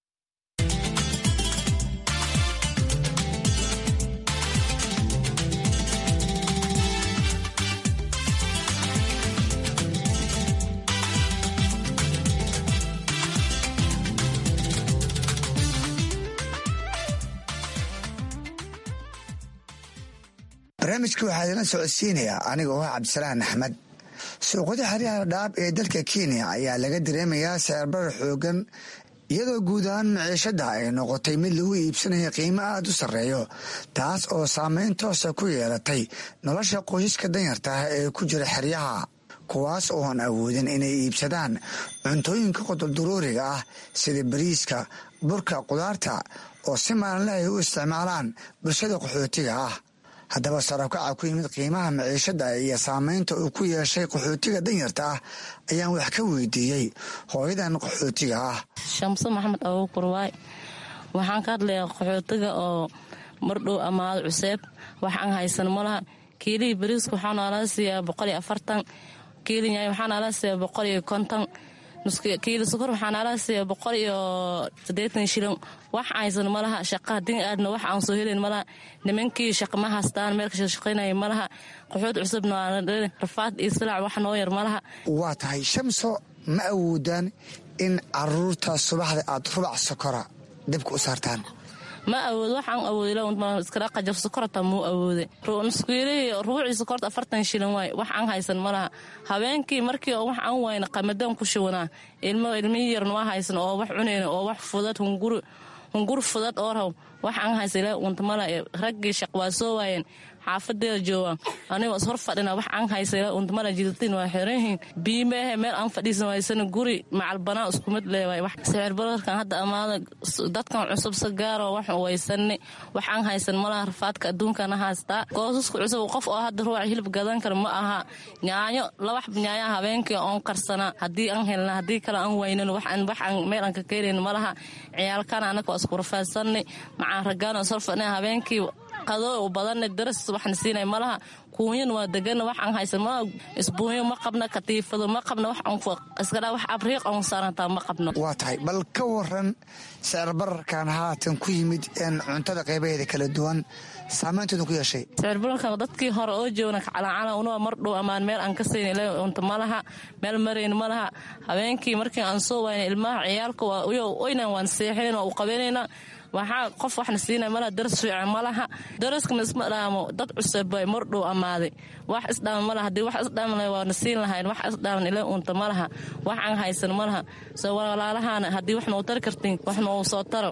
barnaamijka waxaa idinla socodsiinayaa aniga oo ah cabdisalaan axmed. suuqyada xeryaha dhadhaab ee dalka kenya ayaa laga dareemayaa sicirbarar xoogan, iyadoo guud ahaan maciishadda ay noqotay mid lagu iibsanaya qiimo aada u sarreeyo, taas oo saameyn toosa ku yeelatay nolosha qoysaska danyarta ah ee ku jira xeryaha, kuwaas ooan awoodin inay iibsadaan cuntooyinka qodoldaruuriga ah sida bariiska, burka, qudaarta oo si maalinle ay u isticmaalaan bulshada qaxootiga ah. haddaba sarabkaca ku yimid qiimaha maciishadda iyo saameynta uu ku yeeshay qaxootiga danyarta ah ayaan wax ka weydiiyey hooyadan qaxootiga ah. shamse maxamed abuukur waay, waxaan ka hadlayaa qaxootiga oo mardhow amaado cuseeb, waxaan haysan malaha. kiilihii bariiska waxaa naalaa siiyaa boqol iyo afartan, kiili nyaay waxaa naalaa siiyaa boqol iyo konton, kiilo sokor waxaa nala siiya boqol iyo siddeetan shilin wax aysan malaha shaqa haddii aadna wax aan soo helin malaha nimankii shaqa ma haystaan meel ka shaqaynaya malaha qaxood cusubna waa rafaad iyo silac wax noo yar malaha waa tahay Shamso ma awoodaan in caruurta subaxda aad rubac sokora dibka u saartaan ma awood waxaan awoodila un iska qajar sokorta mu awoode ruunskuilay ruuci sokorta afartan shilin way wax aan haysan malaha habeenkii markii wax aan wayna qamadan ku shubanaa ilmo ilmi yar noo haysan oo wax cuneen oo wax fudad hungur hungur fudad oo raw wax aan haysan unta malaha raggi shaqwa soo waayeen xaafadeeda jooga aniga is hor fadhina wax aan haysan unta malaha jidtiin waa xireen biimehe meel aan fadhiisan waysan guri macal banaa isku mid leeyahay wax sicir bararkan hadda amaada dadkan cusub sagaaro wax waysan wax aan haysan malaha rafaadka adduunkana haasta qoysasku cusub qof oo hadda ruuc hilib gadan kar ma aha yaanyo laba yaanyo habeenkii on karsana hadii aan helna hadii kala aan waynan wax aan wax aan meel aan ka keenin malaha ciyaalkan anaka isku rafaadsanay macaan ragaano soo fadhina habeenkii qado oo badan daras waxna siinay malaha kuuyin waa degan wax aan haysan ma isbuuyo ma qabna katiifado ma qabna wax aan iska wax abriiq aan saaranta ma qabno waa tahay bal ka waran sicir bararkan haatan ku yimid in cuntada qaybaheeda kala duwan saameynteedu ku yeeshay sicir bararkan dadkii hore oo joogna calacala una mar dhow amaan meel aan ka siinay unta malaha meel mareen malaha habeenkii markii aan soo waayay ilmaha ciyaalka waa oynan waan seexeen oo qabeynayna waxaa qof waxna siinay malaha daras fiican malaha daraska misma dhaamo dad cusub ay mar dhow amaaday wax isdhaam malaha hadii wax isdhaam leh waa nasiin lahayn wax isdhaam ilaa unta malaha wax aan haysan malaha soo walaalahana hadii wax noo tar kartiin wax noo soo taro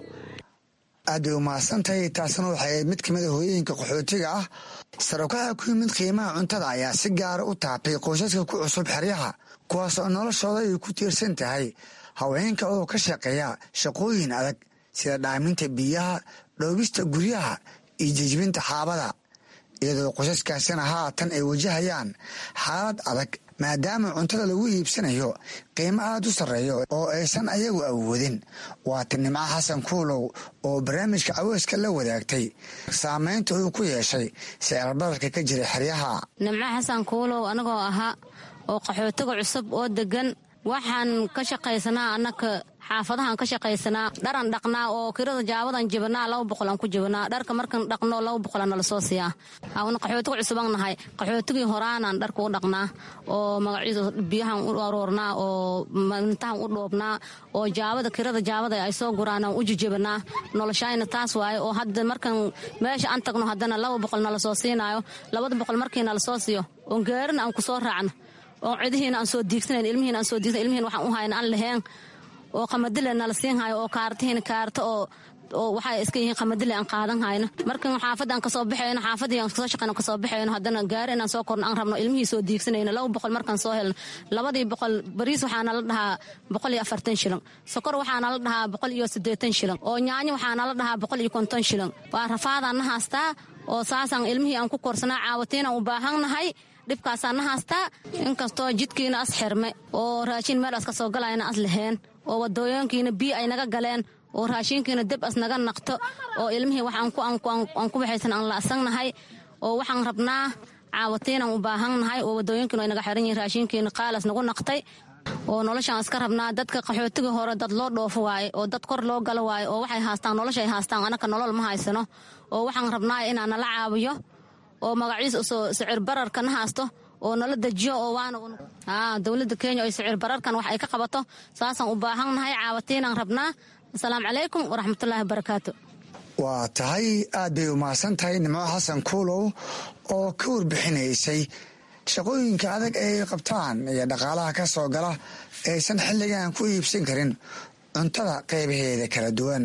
aad u maasantahay taasna waxay mid kamid ah hooyooyinka qaxootiga ah sarakaha ku yimid qiimaha cuntada ayaa si gaar u taabtay qoysaska ku cusub xeryaha kuwaas oo noloshooda ay ku tiirsan tahay haweenka oo ka shaqeeya shaqooyin adag sida dhaaminta biyaha dhoobista guryaha iyo jijbinta xaabada iyadoo qoysaskaasina haatan ay wajahayaan xaalad adag maadaama cuntada lagu iibsanayo qiimo aad u sarreeyo oo aysan ayagu awoodin waa tan Nimco Xasan Kuulow oo barnaamijka Caweyska la wadaagtay saameynta uu ku yeeshay sicir bararka ka jira xeryaha Nimco Xasan Kuulow anagoo ahaa oo qaxootiga cusub oo degan waxaan ka shaqaysanaa annaka xaafadahan ka shaqaysanaa dharan dhaqnaa oo kirada jaawadan jibnaa laba boqol aan ku jibnaa dharka markan dhaqno laba boqol aan la soo siiyaa aan qaxootiga cusub aan nahay qaxootigii horaanaan dharka u dhaqnaa oo magaciisa biyahan u aroornaa oo mantahan u dhoobnaa oo jaawada kirada jaawada ay soo guraanaan u jijibnaa noloshayna taas waaye oo hadda markan meesha aan tagno haddana laba boqol na la soo siinaayo labada boqol markiina la soo siiyo oo gaarin aan ku soo raacno oo cidihiina aan soo diigsanayn ilmihiina aan soo diigsanayn ilmihiina waxaan u hayna aan lahayn oo qamadile nala siin hayo oo kaartihiina kaarta oo oo waxay iska yihiin qamadile aan qaadan hayno markan xaafadaan kasoo baxayno xaafadii aan kasoo shaqayno kasoo baxayno haddana gaari inaan soo korno aan rabno ilmihii soo diigsanayno laba boqol markaan soo helno labadii boqol bariis waxaana la dhahaa boqol iyo afartan shilin sokor waxaana la dhahaa boqol iyo siddeetan shilin oo yaanyo waxaana la dhahaa boqol iyo konton shilin waa rafaadaan na haastaa oo saasaan ilmihii aan ku korsanaa caawatiinaan u baahannahay dhibkaasaan na haastaa inkastoo jidkiina as xirme oo raashin meel as ka soo galayna as laheen oo wadooyinkiina biyo ay naga galeen oo raashinkiina deb as naga naqto oo ilmihii wax aan ku waxaysan aan la'sannahay oo waxaan rabnaa caawatiinaan u baahannahay oo wadooyinkiina ay naga xiran yihiin raashinkiina qaalas nagu naqtay oo noloshaan iska rabnaa dadka qaxootiga hore dad loo dhoofo waaye oo dad kor loo galo waaye oo waxay haastaan noloshay haastaan anaka nolol ma haysano oo waxaan rabnaa inaan nala caawiyo oo magaciisa soo sicir bararka na haasto oo nala dejiyo oo waana aa dawladda Kenya ay sicir bararkan wax ay ka qabato saasan u baahannahay caawatiinaan rabnaa assalaamu calaykum waraxmatullaahi wabarakaatu waa tahay aad bay u mahadsantahay Nimco Xasan Kuulow oo ka warbixinaysay shaqooyinka adag ay qabtaan iyo dhaqaalaha ka soo gala aysan xilligan ku iibsan karin cuntada qaybaheeda kala duwan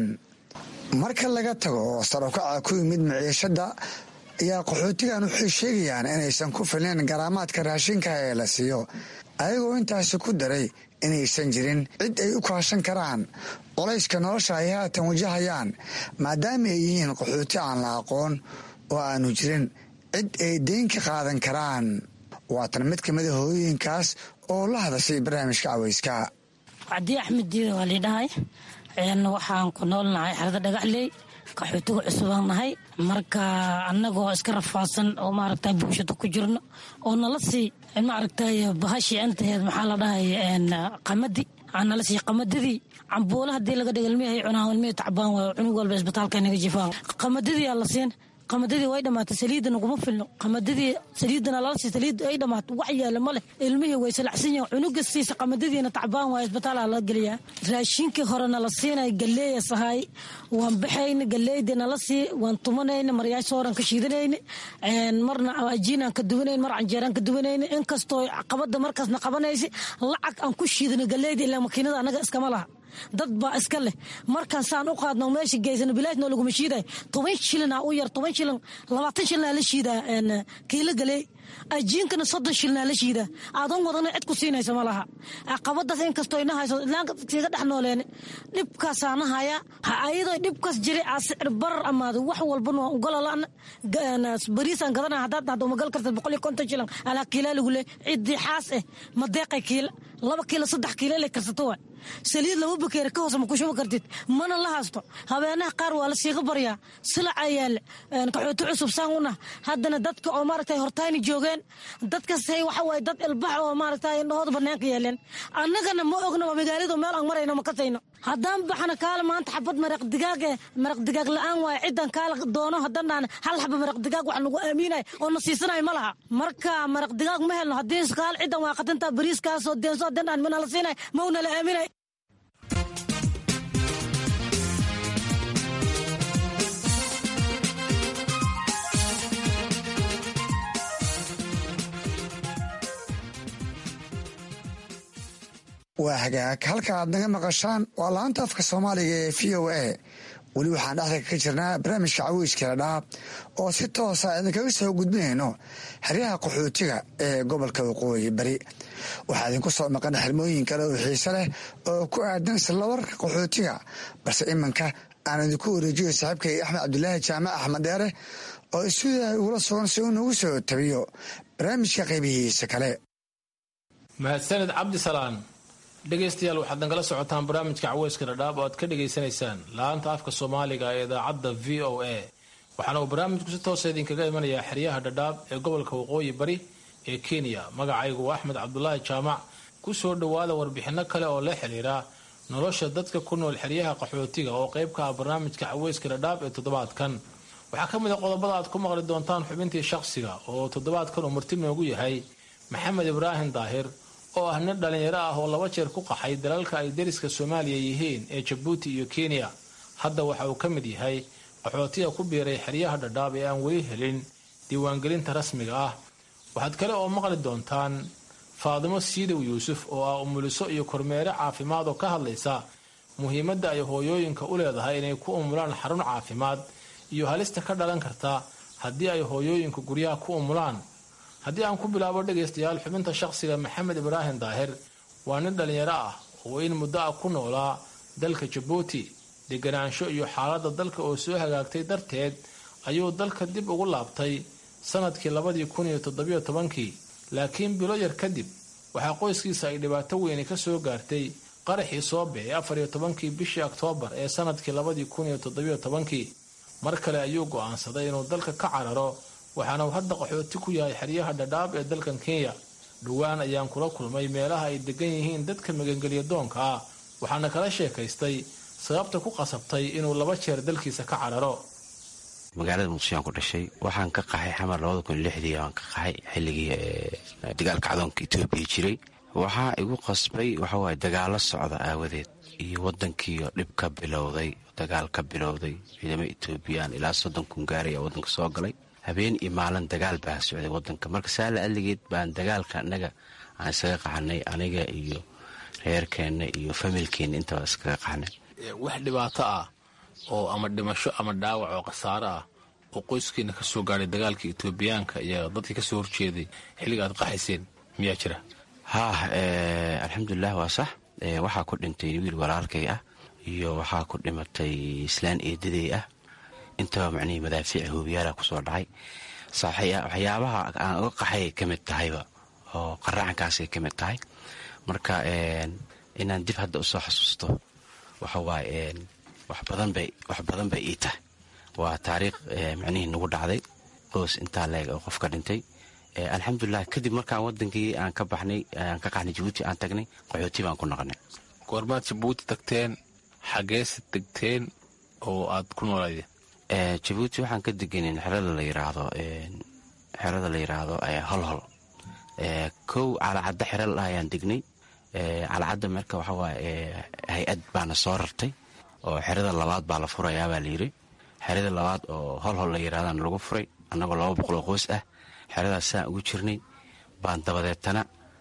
marka laga tago sarakaca ku yimid maciishada ayaa qaxootigan waxay sheegayaan inaysan ku filnayn garaamaadka raashinka ee la siiyo ayagoo intaasi ku daray inaysan jirin cid ay u kaashan karaan qolayska nolosha ay haatan wajahayaan maadaama ay yihiin qaxooti aan la aqoon oo aanu jirin cid ay deyn ka qaadan karaan waatan mid kamid a hooyooyinkaas oo la hadashay barnaamijka Caweyska Cabdi Axmed Diir waa lidhahay een waxaan ku noolnahay xerada Dhagaxley qaxootiga cusubaan nahay marka annagoo iska rafaadsan oo maaragtay bulshada ku jirno oo nala sii maaragtay bahashi anteed maxaa la dhahay een qamadi aanala sii qamadadii cambuula haddii laga dhiga ilmihii ay cunaan ilmihii tacbaan waayo cunug walba isbitaalka naga jifaan qamadadii aa la siin qamadadii way dhamaatay saliidda naguma filno qamadadii saliiddana lala sii saliidda ay dhamaato wax yaala ma leh ilmihii way salacsan yihiin cunuga siisa qamadadiina tacbaan waayo isbitaalaa la geliyaa raashinkii horena la siinay galleeya sahay waan baxayna galleeydina la sii waan tumanayna maryaasha horan ka shiidanayna marna ajiinaan ka duwanayn mar canjeeraan ka duwanayna inkastoo caqabada markaasna qabanaysa lacag aan ku shiidana galleeyda ilaa makiinada anaga iskama laha dad baa iska leh markaan saan u qaadno meesha geysano bilaashno laguma shiiday toban shilin u yar toban shilin labaatan shilin la shiidaa kiilo galey ajiinkana soddon shilin la shiidaa aadan wadana cid ku siinaysa ma laha caqabadaas inkastoo ina hayso islaanka iga dhex nooleen dhibkaasaana haya ayadoo dhibkaas jiray sicir barar amaado wax walbana waa ugalalaan bariisaan gadana haddaad dhahdo magal karta boqol iyo konton shilin alaa kiilaa lagu leey ciddii xaas eh ma deeqay kiila laba kiilo saddex kiilo ilay karsato waay saliid laba bakeeri ka hoose ma ku shuba kartid mana la haysto habeenaha qaar waa la siiga baryaa silaca yaale qaxooti cusub saan una haddana dadka oo maaragtay hortayni joogeen dadkasay waxa waaye dad ilbax oo maaragtay indhahooda banaanka yeeleen annagana ma ogno magaaladu meel aan marayno ma kasayno haddaan baxna kaala maanta xabad maraq digaag eh maraq digaag la-aan waaye ciddan kaala doono haddaan dhahna hal xaba maraq digaag wax nagu aaminay oo na siisanay ma laha marka maraq digaag ma helno haddii kaala ciddan waa qatantaa bariiskaasoo deenso haddaan dhahan mana la siinay mauna la aaminay waa hagaag halka aad naga maqashaan waa laanta afka soomaaliga ee v o a weli waxaan dhexda ka jirnaa barnaamijka caweyska dhadhaab oo si toosa idinkaga soo gudbinayno xeryaha qaxootiga ee gobolka waqooyi bari waxaa idinku soo maqan xirmooyin kale oo xiise leh oo ku aadan islawarka qaxootiga balse iminka aan idinku wareejiyo saaxiibkay axmed cabdulaahi jaamac axmed dheere oo isuda ugula sugan si uu nagu soo tabiyo barnaamijka qaybihiisa kale. mahadsanid cabdisalaan. dhegaystayaal waxaad nagala socotaan barnaamijka caweyska dhadhaab oo aad ka dhegaysanaysaan laanta afka soomaaliga ee idaacadda v o a waxaana uu barnaamijku si toosa idinkaga imanayaa xeryaha dhadhaab ee gobolka waqooyi bari ee kenya. magacaygu waa axmed cabdulaahi jaamac. ku soo dhowaada warbixinno kale oo la xiriira nolosha dadka ku nool xeryaha qaxootiga oo qayb ka ah barnaamijka caweyska dhadhaab ee toddobaadkan. waxaa ka mid a qodobada aad ku maqli doontaan xubintii shaqsiga oo toddobaadkan uu marti noogu yahay maxamed ibraahim daahir oo ah nin dhallinyaro ah oo laba jeer ku qaxay dalalka ay dariska soomaaliya yihiin ee jabuuti iyo kenya. hadda waxa uu ka mid yahay qaxootiga ku biiray xeryaha dhadhaab ee aan weli helin diiwaangelinta rasmiga ah. waxaad kale oo maqli doontaan faadimo siidow yuusuf oo ah umuliso iyo kormeere caafimaad oo ka hadlaysa muhiimadda ay hooyooyinka u leedahay inay ku umulaan xarun caafimaad iyo halista ka dhalan karta haddii ay hooyooyinku guryaha ku umulaan. haddii aan ku bilaabo dhegaystayaal xubinta shaqsiga maxamed ibraahim daahir waa nin dhallinyaro ah oo in muddo ah ku noolaa dalka jabuuti. deganaansho iyo xaaladda dalka oo soo hagaagtay darteed ayuu dalka dib ugu laabtay sanadkii labadii kun iyo toddobiyo tobankii laakiin bilo yar kadib waxaa qoyskiisa ay dhibaato weyni ka soo gaartay qaraxii soobe ee afar iyo tobankii bishii oktoobar ee sanadkii labadii kun iyo toddobiyo tobankii. mar kale ayuu go'aansaday inuu dalka ka cararo waxaana uu hadda qaxooti ku yahay xeryaha dhadhaab ee dalkan kenya. dhowaan ayaan kula kulmay meelaha ay degan yihiin dadka magangelya doonka ah waxaana kala sheekaystay sababta ku qasabtay inuu laba jeer dalkiisa ka cararo. magaalada muqdishoaan ku dhashay waxaan ka qaxay xamar labada kun iyo lixdii aan ka qaxay xilligii dagaalka cadoonka etoobiya jiray. waxaa igu qasbay waxawaaye dagaalo socda aawadeed iyo wadankiiyo dhib ka bilowday dagaal ka bilowday ciidamo etoobiyaan ilaa soddon kun gaaray aa wadanka soo galay. habeen iyo maalin dagaal baa socday wadanka marka saala aligeed baan dagaalka anaga aan iskaga qaxnay aniga iyo reerkeenna iyo familkeenna intaba iskaga qaxnay. wax dhibaato ah oo ama dhimasho ama dhaawac oo khasaaro ah oo qoyskiina ka soo gaadhay dagaalka etoobiyaanka iyo dadkii kasoo horjeeday xilliga aad qaxayseen miyaa jira? haa alxamdulilah waa sax. waxaa ku dhintay wiil walaalkay ah iyo waxaa ku dhimatay islaan eedaday ah intaba macnihii madaafiic hoobiyaala kusoo dhacay. waxyaabaha aan uga qaxay ka mid tahayba oo qaracankaasay ka mid tahay. marka inaan dib hadda usoo xasuusto waxawaaye wax badan bay ii tahay. waa taariikh macnihii nagu dhacday qoys intaa leeg oo qof ka dhintay. alxamdulilah kadib markaan wadankii aan ka baxnay aan ka qaxnay jabuuti aan tagnay qaxooti baan ku noqonay. goormaad jabuuti tagteen xageese degteen oo aad ku noolaydeen jabuuti waxaan ka deganin xerada la yiraahdo xerada la yiraahdo holhol kow calacadda xero la ayaan degnay calacadda marka waxa waaye hay-ad baana soo rartay oo xerada labaad baa la furayaa baa layidhi xerada labaad oo holhol la yirahdaan lagu furay annagoo laba boqol oo qoys ah xeradaas saan ugu jirnay baan dabadeetana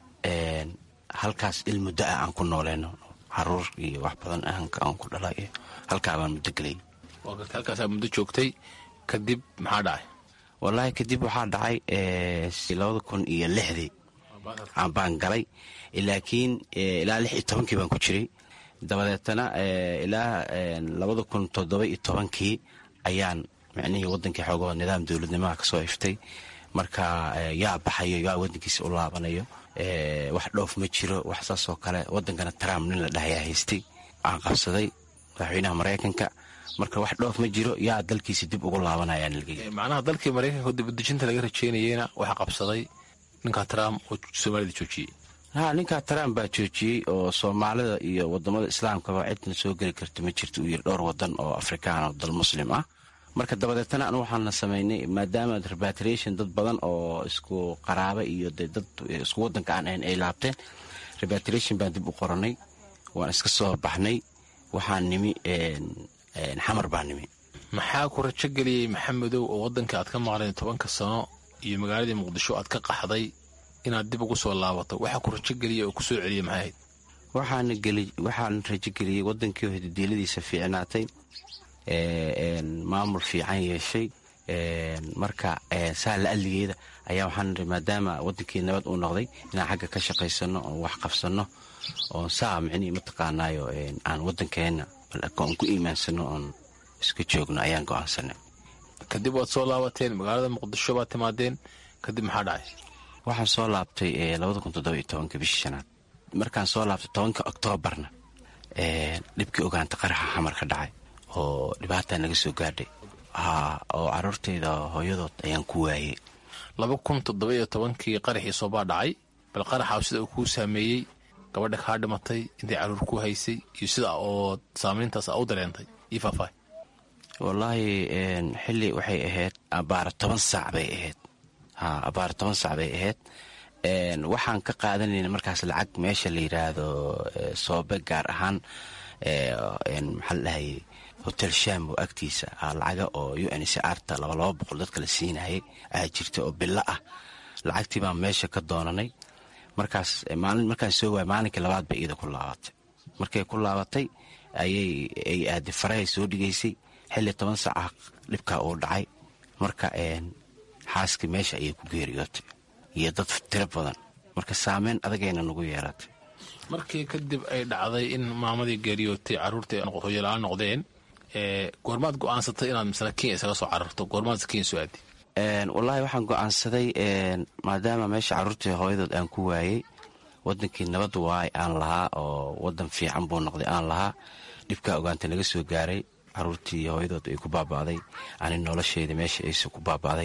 halkaas il muddo ah aan ku nooleyno caruur iyo wax badan ahanka aan ku dhala iyo halkaa baan muddo gelay halkaasaa muddo joogtay kadib maxaa dhacay wallaahi kadib waxaa dhacay labada kun iyo lixdii baan galay laakiin ilaa lix iyo tobankii baan ku jiray dabadeetana ilaa labada kun toddoba iyo tobankii ayaan micnihii wadankii xoogoo nidaam dowladnimaha kasoo iftay marka yaa baxayo yaa wadankiisa u laabanayo wax dhoof ma jiro wax saasoo kale wadankana trump nin la dhahayaa haystay aan qabsaday madaxweynaha maraykanka marka wax dhoof ma jiro yaa dalkiisa dib ugu laabanayaan macnaha dalkii maraykanka dibadejinta laga rajeynayeyna waxa qabsaday ninka trump oo soomaalida joojiyey ha ninka trump baa joojiyey oo soomaalida iyo wadamada islaamkaba cidna soo geli karta ma jirto uu yiri dhowr wadan oo afrikaan oo dal muslim ah marka dabadeetana anu waxaana samaynay maadaama repatriation dad badan oo isku qaraaba iyo dad isku wadanka aan ahayn ay laabteen repatriation baan dib u qoranay waan iska soo baxnay waxaan nimi xamar baa nimi maxaa ku rajo geliyey maxamedow oo waddanka aad ka maqleen tobanka sano iyo magaaladii muqdisho aad ka qaxday inaad dib ugu soo laabato waxaa ku rajo geliyey oo ku soo celiyey maxay ahayd waxaana geli waxaan rajo geliyey wadankii oo hidadiiladiisa fiicnaatay maamul fiican yeeshay marka saa la aligeeda ayaa waxaan niri maadaama wadankii nabad uu noqday inaan xagga ka shaqaysano oon wax qabsano oon saa micnihii mataqaanaayo aan wadankeenna aan ku iimaansano oon iska joogno ayaan go-aansanay kadib waad soo laabateen magaalada muqdisho baad timaadeen kadib maxaa dhacay waxaan soo laabtay labada kun toddoba iyo tobanka bishii shanaad markaan soo laabtay tobanka oktoobarna dhibkii ogaanta qaraxa xamar ka dhacay oo dhibaataa naga soo gaadhay oo caruurtayda hooyadood ayaan ku waayey laba kun toddoba iyo tobankii qaraxii soobaa dhacay bal qaraxa sida uu kuu saameeyey gabadha kaa dhimatay intay caruur ku haysay iyo sida oo saamayntaas a u dareentay io faahfaahay wallaahi xilli waxay ahayd abaara toban saac bay ahayd ha abaara toban saac bay ahayd waxaan ka qaadanayna markaas lacag meesha la yidhaahdo soobe gaar ahaan maxaa la dhahayay hotel shambo agtiisa lacaga oo u n c arta laba laba boqol dadka la siinayay aa jirta oo bilo ah lacagtii baan meesha ka doonanay markaas maalin markaan soo waay maalinkii labaad bay iyada ku laabatay markay ku laabatay ayay ay aadi farahay soo dhigaysay xilli toban saaca dhibkaa uu dhacay marka xaaskii meesha ayay ku geeriyootay iyo dad tiro badan marka saameyn adagayna nagu yeeratay markii kadib ay dhacday in maamadii geeriyootay caruurtii hooyala noqdeen goormaad go-aansatay inaad masala kenya isaga soo cararto goormaad kenya soo aadi wallaahi waxaan go-aansaday maadaama meesha caruurtii hooyadood aan ku waayey wadankii nabad waay aan lahaa oo wadan fiican buu noqday aan lahaa dhibkaa ogaanta naga soo gaaray caruurtii hooyadood ay ku baaba'day ani nolosheeda meesha aysa ku baaba'day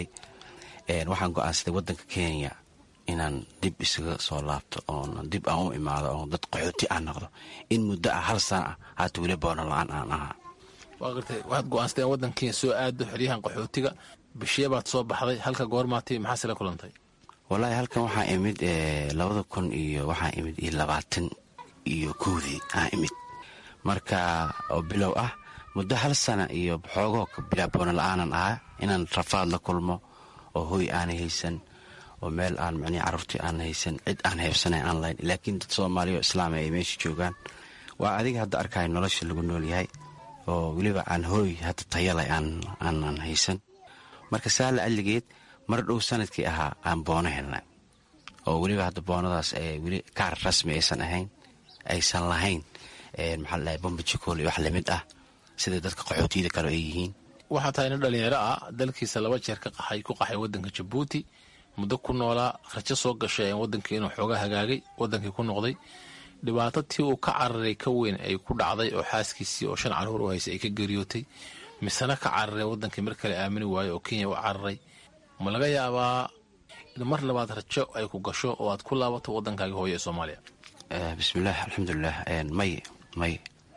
waxaan go-aansaday wadanka kenya inaan dib isaga soo laabto oon dib aan u imaado oon dad qaxooti aan noqdo in muddo ah hal sana ah haata weli boono la-aan aan ahaa waa gartay waxaad go-aansatay in waddan kenya soo aado xeryahan qaxootiga bishee baad soo baxday halka goormaatay maxaa sila kulantay wallaahi halkan waxaa imid labada kun iyo waxaa imid iyo labaatan iyo kowdii aa imid marka oo bilow ah muddo hal sana iyo xoogoo bilaa boono la-aanan ahaa inaan rafaad la kulmo oo hoy aanay haysan oo meel aan micnii carruurtii aan haysan cid aan heebsanay aan lahayn laakiin dad soomaaliya oo islaami ay meesha joogaan waa adiga hadda arkaya nolosha lagu nool yahay oo weliba aan hooy hadda tayalay aanan haysan marka saala alligeed mar dhow sanadkii ahaa aan boono helnay oo weliba hadda boonadaas weli kaar rasmi aysan ahayn aysan lahayn maxaa ladhahay bombajikool iyo wax lamid ah sida dadka qaxootiyada kale ay yihiin waxaa tahay nin dhallinyaro ah dalkiisa laba jeer ka qaxay ku qaxay waddanka jabuuti muddo ku noolaa rajo soo gashay wadankii inuu xoogaa hagaagay wadankii ku noqday dhibaato tii uu ka cararay ka weyn ay ku dhacday oo xaaskiisii oo shan caruur u haysay ay ka geeriyootay misena ka cararay wadankii mar kale aamini waayo oo kenya u cararay ma laga yaabaa in mar labaad rajo ay ku gasho oo aad ku laabato waddankaagii hooyo ee soomaaliya bismillaah alxamdulilah may may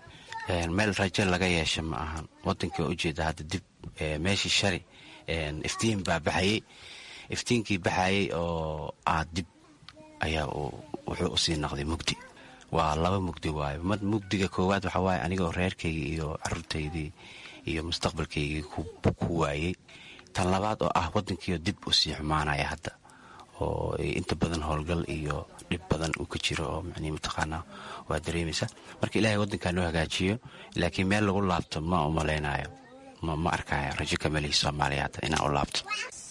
meel rajo laga yeesha ma ahan wadankii waa ujeeda hadda dib meeshii shari iftiin baa baxayey iftiinkii baxayey oo ah dib ayaa wuxuu usii noqday mugdi waa laba mugdi waayo mugdiga koowaad waxaa waaye anigoo reerkaygii iyo caruurtaydii iyo mustaqbalkaygii ku waayey tan labaad oo ah wadankiio dib usii xumaanaya hadda oo inta badan howlgal iyo dhib badan uu ka jiro oo manii mataqaanaa waa dareemaysa marka ilaahay waddankaa noo hagaajiyo laakiin meel lagu laabto ma umalaynayo ma arkaayo rajo kamalihi soomaaliya hadda inaan u laabto.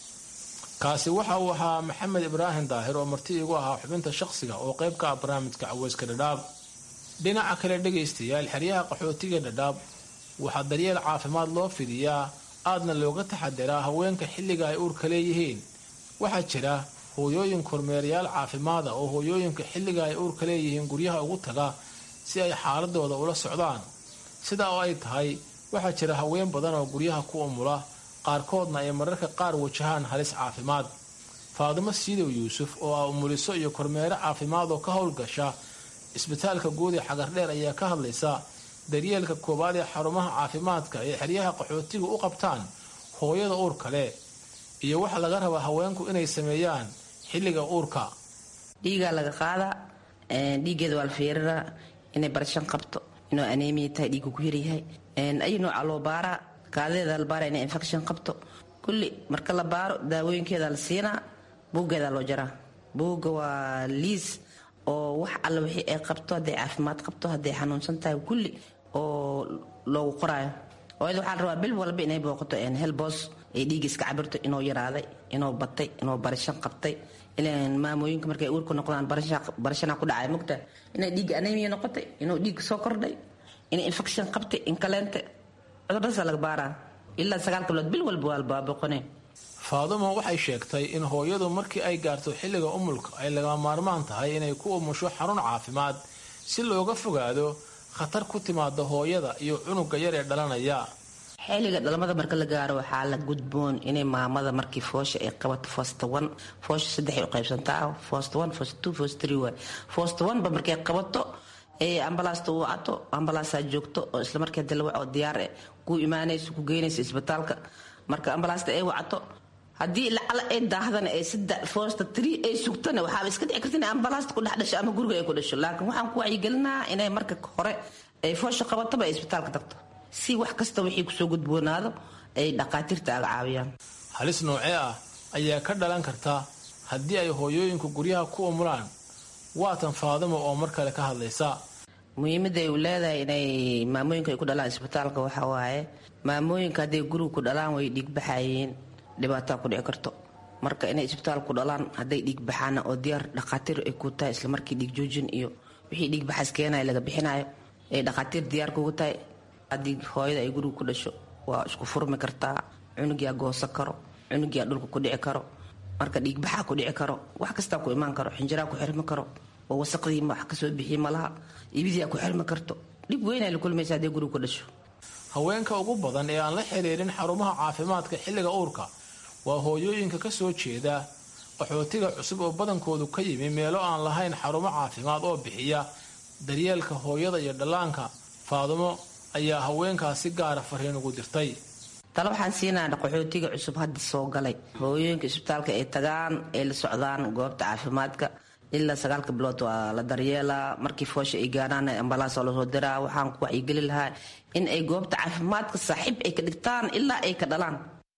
kaasi waxa uu ahaa maxamed ibraahim daahir oo marti igu ahaa xubinta shaqsiga oo qayb ka ah barnaamijka caweyska dhadhaab. dhinaca kale dhegaystayaal xeryaha qaxootiga dhadhaab waxaa daryeel caafimaad loo fidiyaa aadna looga taxadiraa haweenka xilliga ay uurka leeyihiin. waxaa jira hooyooyin kormeerayaal caafimaada oo hooyooyinka xilliga ay uurka leeyihiin guryaha ugu taga si ay xaaladooda ula socdaan. sidaa oo ay tahay waxaa jira haween badan oo guryaha ku umula qaarkoodna ay mararka qaar wajahaan halis caafimaad. faadimo siidow yuusuf oo ah umuliso iyo kormeere caafimaad oo ka howlgasha isbitaalka guud ee xagardheer ayaa ka hadlaysa daryeelka koowaad ee xarumaha caafimaadka ee xeryaha qaxootiga u qabtaan hooyada uurka leh iyo waxa laga rabaa haweenku inay sameeyaan xilliga uurka. dhiigaa laga qaadaa, dhiigeeda waa la fiiriraa inay barashan qabto, inuu aneemiya tahay, dhiigu ku yaryahay, ay nooca loo baaraa, kaadadeeda la baara inay infection qabto. kulli marka la baaro daawooyinkeeda la siinaa, buuggeeda loo jaraa. buugga waa liis oo wax alla wixii ay qabto, hadday caafimaad qabto, hadday xanuunsan tahay, kulli oo loogu qoraayo. ooyada waxaa la rabaa bil walba inay booqato helboos ay dhiiga iska cabirto inuu yaraaday, inuu batay, inuu barashan qabtay. ilaan maamooyinka markay uurka noqdaan barashana ku dhacay mugta inay dhiigga anemia noqotay, inuu dhiigga soo kordhay, inay infection qabtay, in kaleente cuduradaasa laga baaraa. ilaa sagaal kablood bil walba waa baaboqone. faadumo waxay sheegtay in hooyadu markii ay gaarto xilliga umulka ay lagama maarmaan tahay inay ku umusho xarun caafimaad si looga fogaado khatar ku timaada hooyada iyo cunuga yar ee dhalanaya. xilliga dhalmada marka la gaaro waxaa la gudboon inay maamada markii foosha ay qabato fosta one, foosha saddexay u qaybsantaa, fosta one, fosta two, fosta three waay. fosta one ba markay qabato ee ambalaasta u wacato, ambalaasaa joogto oo isla markii dalawac oo diyaar eh ku imaanayso ku geynayso isbitaalka. marka ambalaasta ay wacato haddii lacala ay daahdana ee saddex fosta three ay sugtana waxaaba iska dhici karta inay ambalaasta ku dhex dhasho ama guriga ay ku dhasho. laakiin waxaan ku wacyigelinaa inay marka hore ay foosha qabataba ay isbitaalka tagto si wax kasta wixii kusoo gudboonaado ay dhaqaatiirta aga caawiyaan. halis noocee ah ayaa ka dhalan karta haddii ay hooyooyinku guryaha ku umulaan? waatan faadimo oo mar kale ka hadlaysa. muhiimadda ay u leedahay inay maamooyinka ay ku dhalaan isbitaalka waxaa waaye maamooyinka hadday guriga ku dhalaan way dhiigbaxayeen, dhibaataa ku dhici karto. marka inay isbitaal ku dhalaan hadday dhiig baxaana oo diyaar dhaqaatiir ay ku tahay isla markii dhiig joojin iyo wixii dhiig baxaas keenaya laga bixinayo ay dhaqaatiir diyaar kugu tahay. haddii hooyada ay guriga ku dhasho waa isku furmi kartaa, cunugiyaa goosa karo, cunugiyaa dhulka ku dhici karo, marka dhiigbaxaa ku dhici karo, wax kastaa ku imaan karo, xinjiraa ku xirmi karo oo wasaqdii wax kasoo bixiy malaha, ibidiyaa ku xirmi karto. dhib weynay la kulmaysa hadday guriga ku dhasho. haweenka ugu badan ee aan la xiriirin xarumaha caafimaadka xilliga uurka waa hooyooyinka ka soo jeeda qaxootiga cusub oo badankoodu ka yimi meelo aan lahayn xarumo caafimaad oo bixiya daryeelka hooyada iyo dhallaanka. faadumo ayaa haweenkaasi gaara fariin ugu dirtay. tale waxaan siinaa qaxootiga cusub hadda soo galay hooyooyinka isbitaalka ay tagaan ay la socdaan goobta caafimaadka ilaa sagaalka bilood waa la daryeelaa. markii foosha ay gaaraan ambalaas oo lasoo diraa. waxaan ku wacyigeli lahaa in ay goobta caafimaadka saaxiib ay ka dhigtaan ilaa ay ka dhalaan.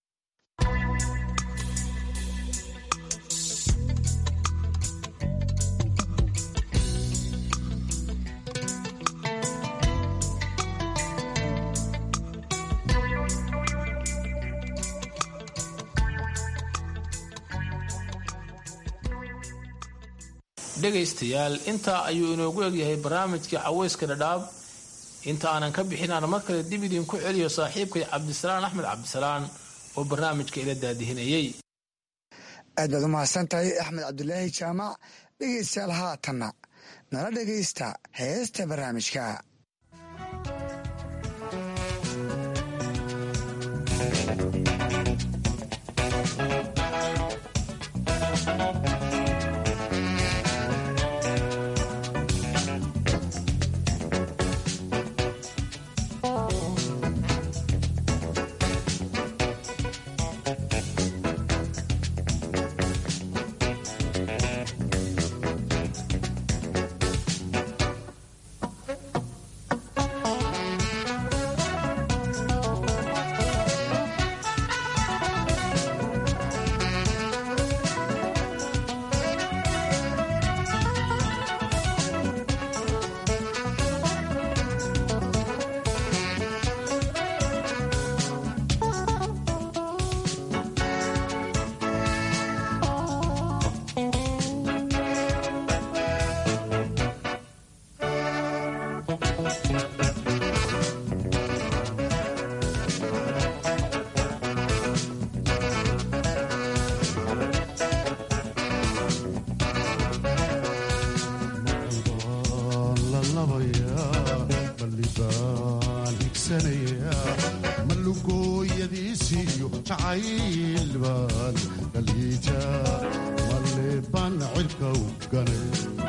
dhegaystayaal intaa ayuu inoogu egyahay barnaamijkii caweyska dhadhaab. inta aanan ka bixin aan mar kale dib idinku celiyo saaxiibkay cabdisalaan axmed cabdisalaan oo barnaamijka ila daadihinayay. aad baad u mahadsan tahay axmed cabdulaahi jaamac. dhegaystayaal haatanna nala dhegaysta heesta barnaamijka. malugooyadiisiyo jacayl baan dhaliija malle baan cirka u ganay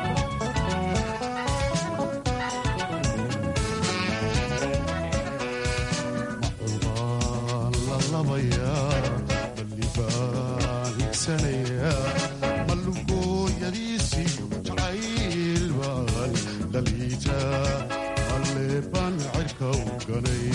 macul baan la labayaa balli baan higsanayaa malugooyadiisiyo jacayl baan dhaliija malle baan cirka u ganay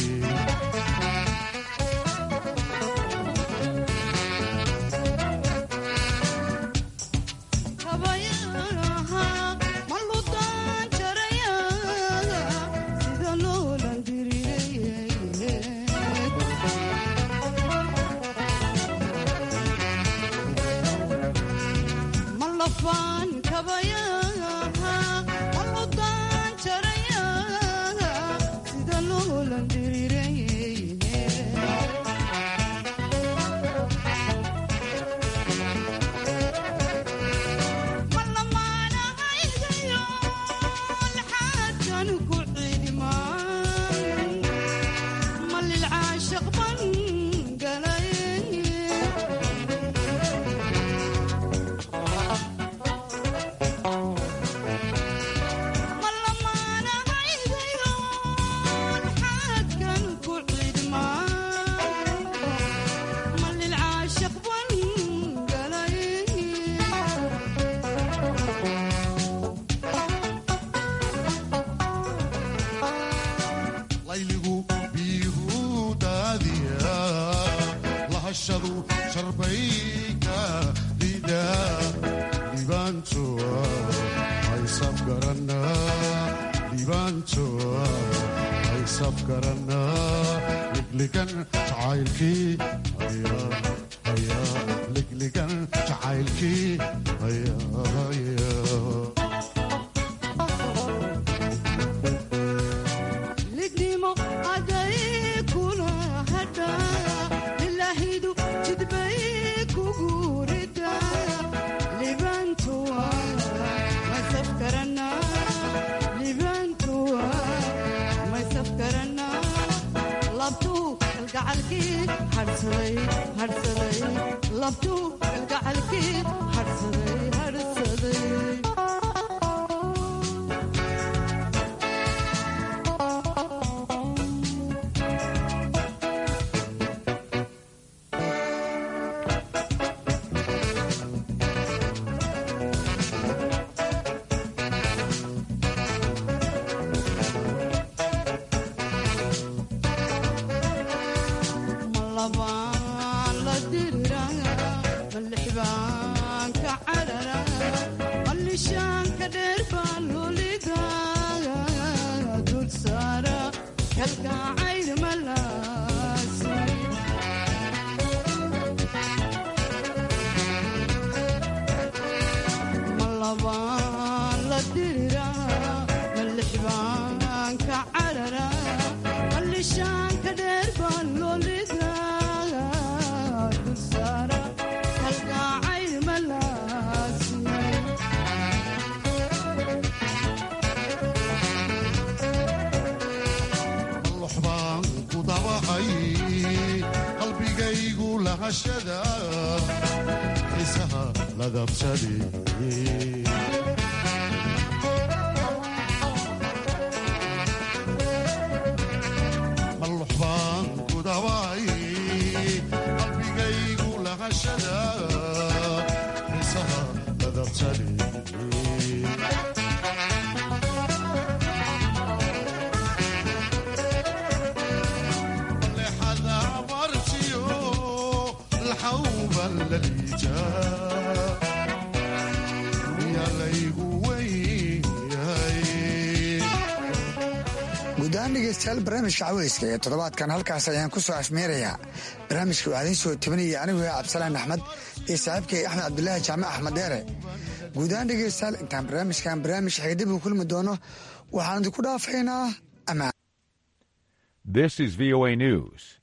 guudahaan dhegeystayaal barnaamijka caweyska ee toddobaadkan halkaas ayaan ku soo afmeerayaa barnaamijka waa idiin soo tabinaya anigu cabdisalaan axmed iyo saaxiibkay axmed cabdulaahi jaamac axmed dheere guudahaan dhegeystayaal intaan barnaamijkan barnaamij xigdib uu kulmi doono waxaan idinku dhaafaynaa amaan. This is V O A News.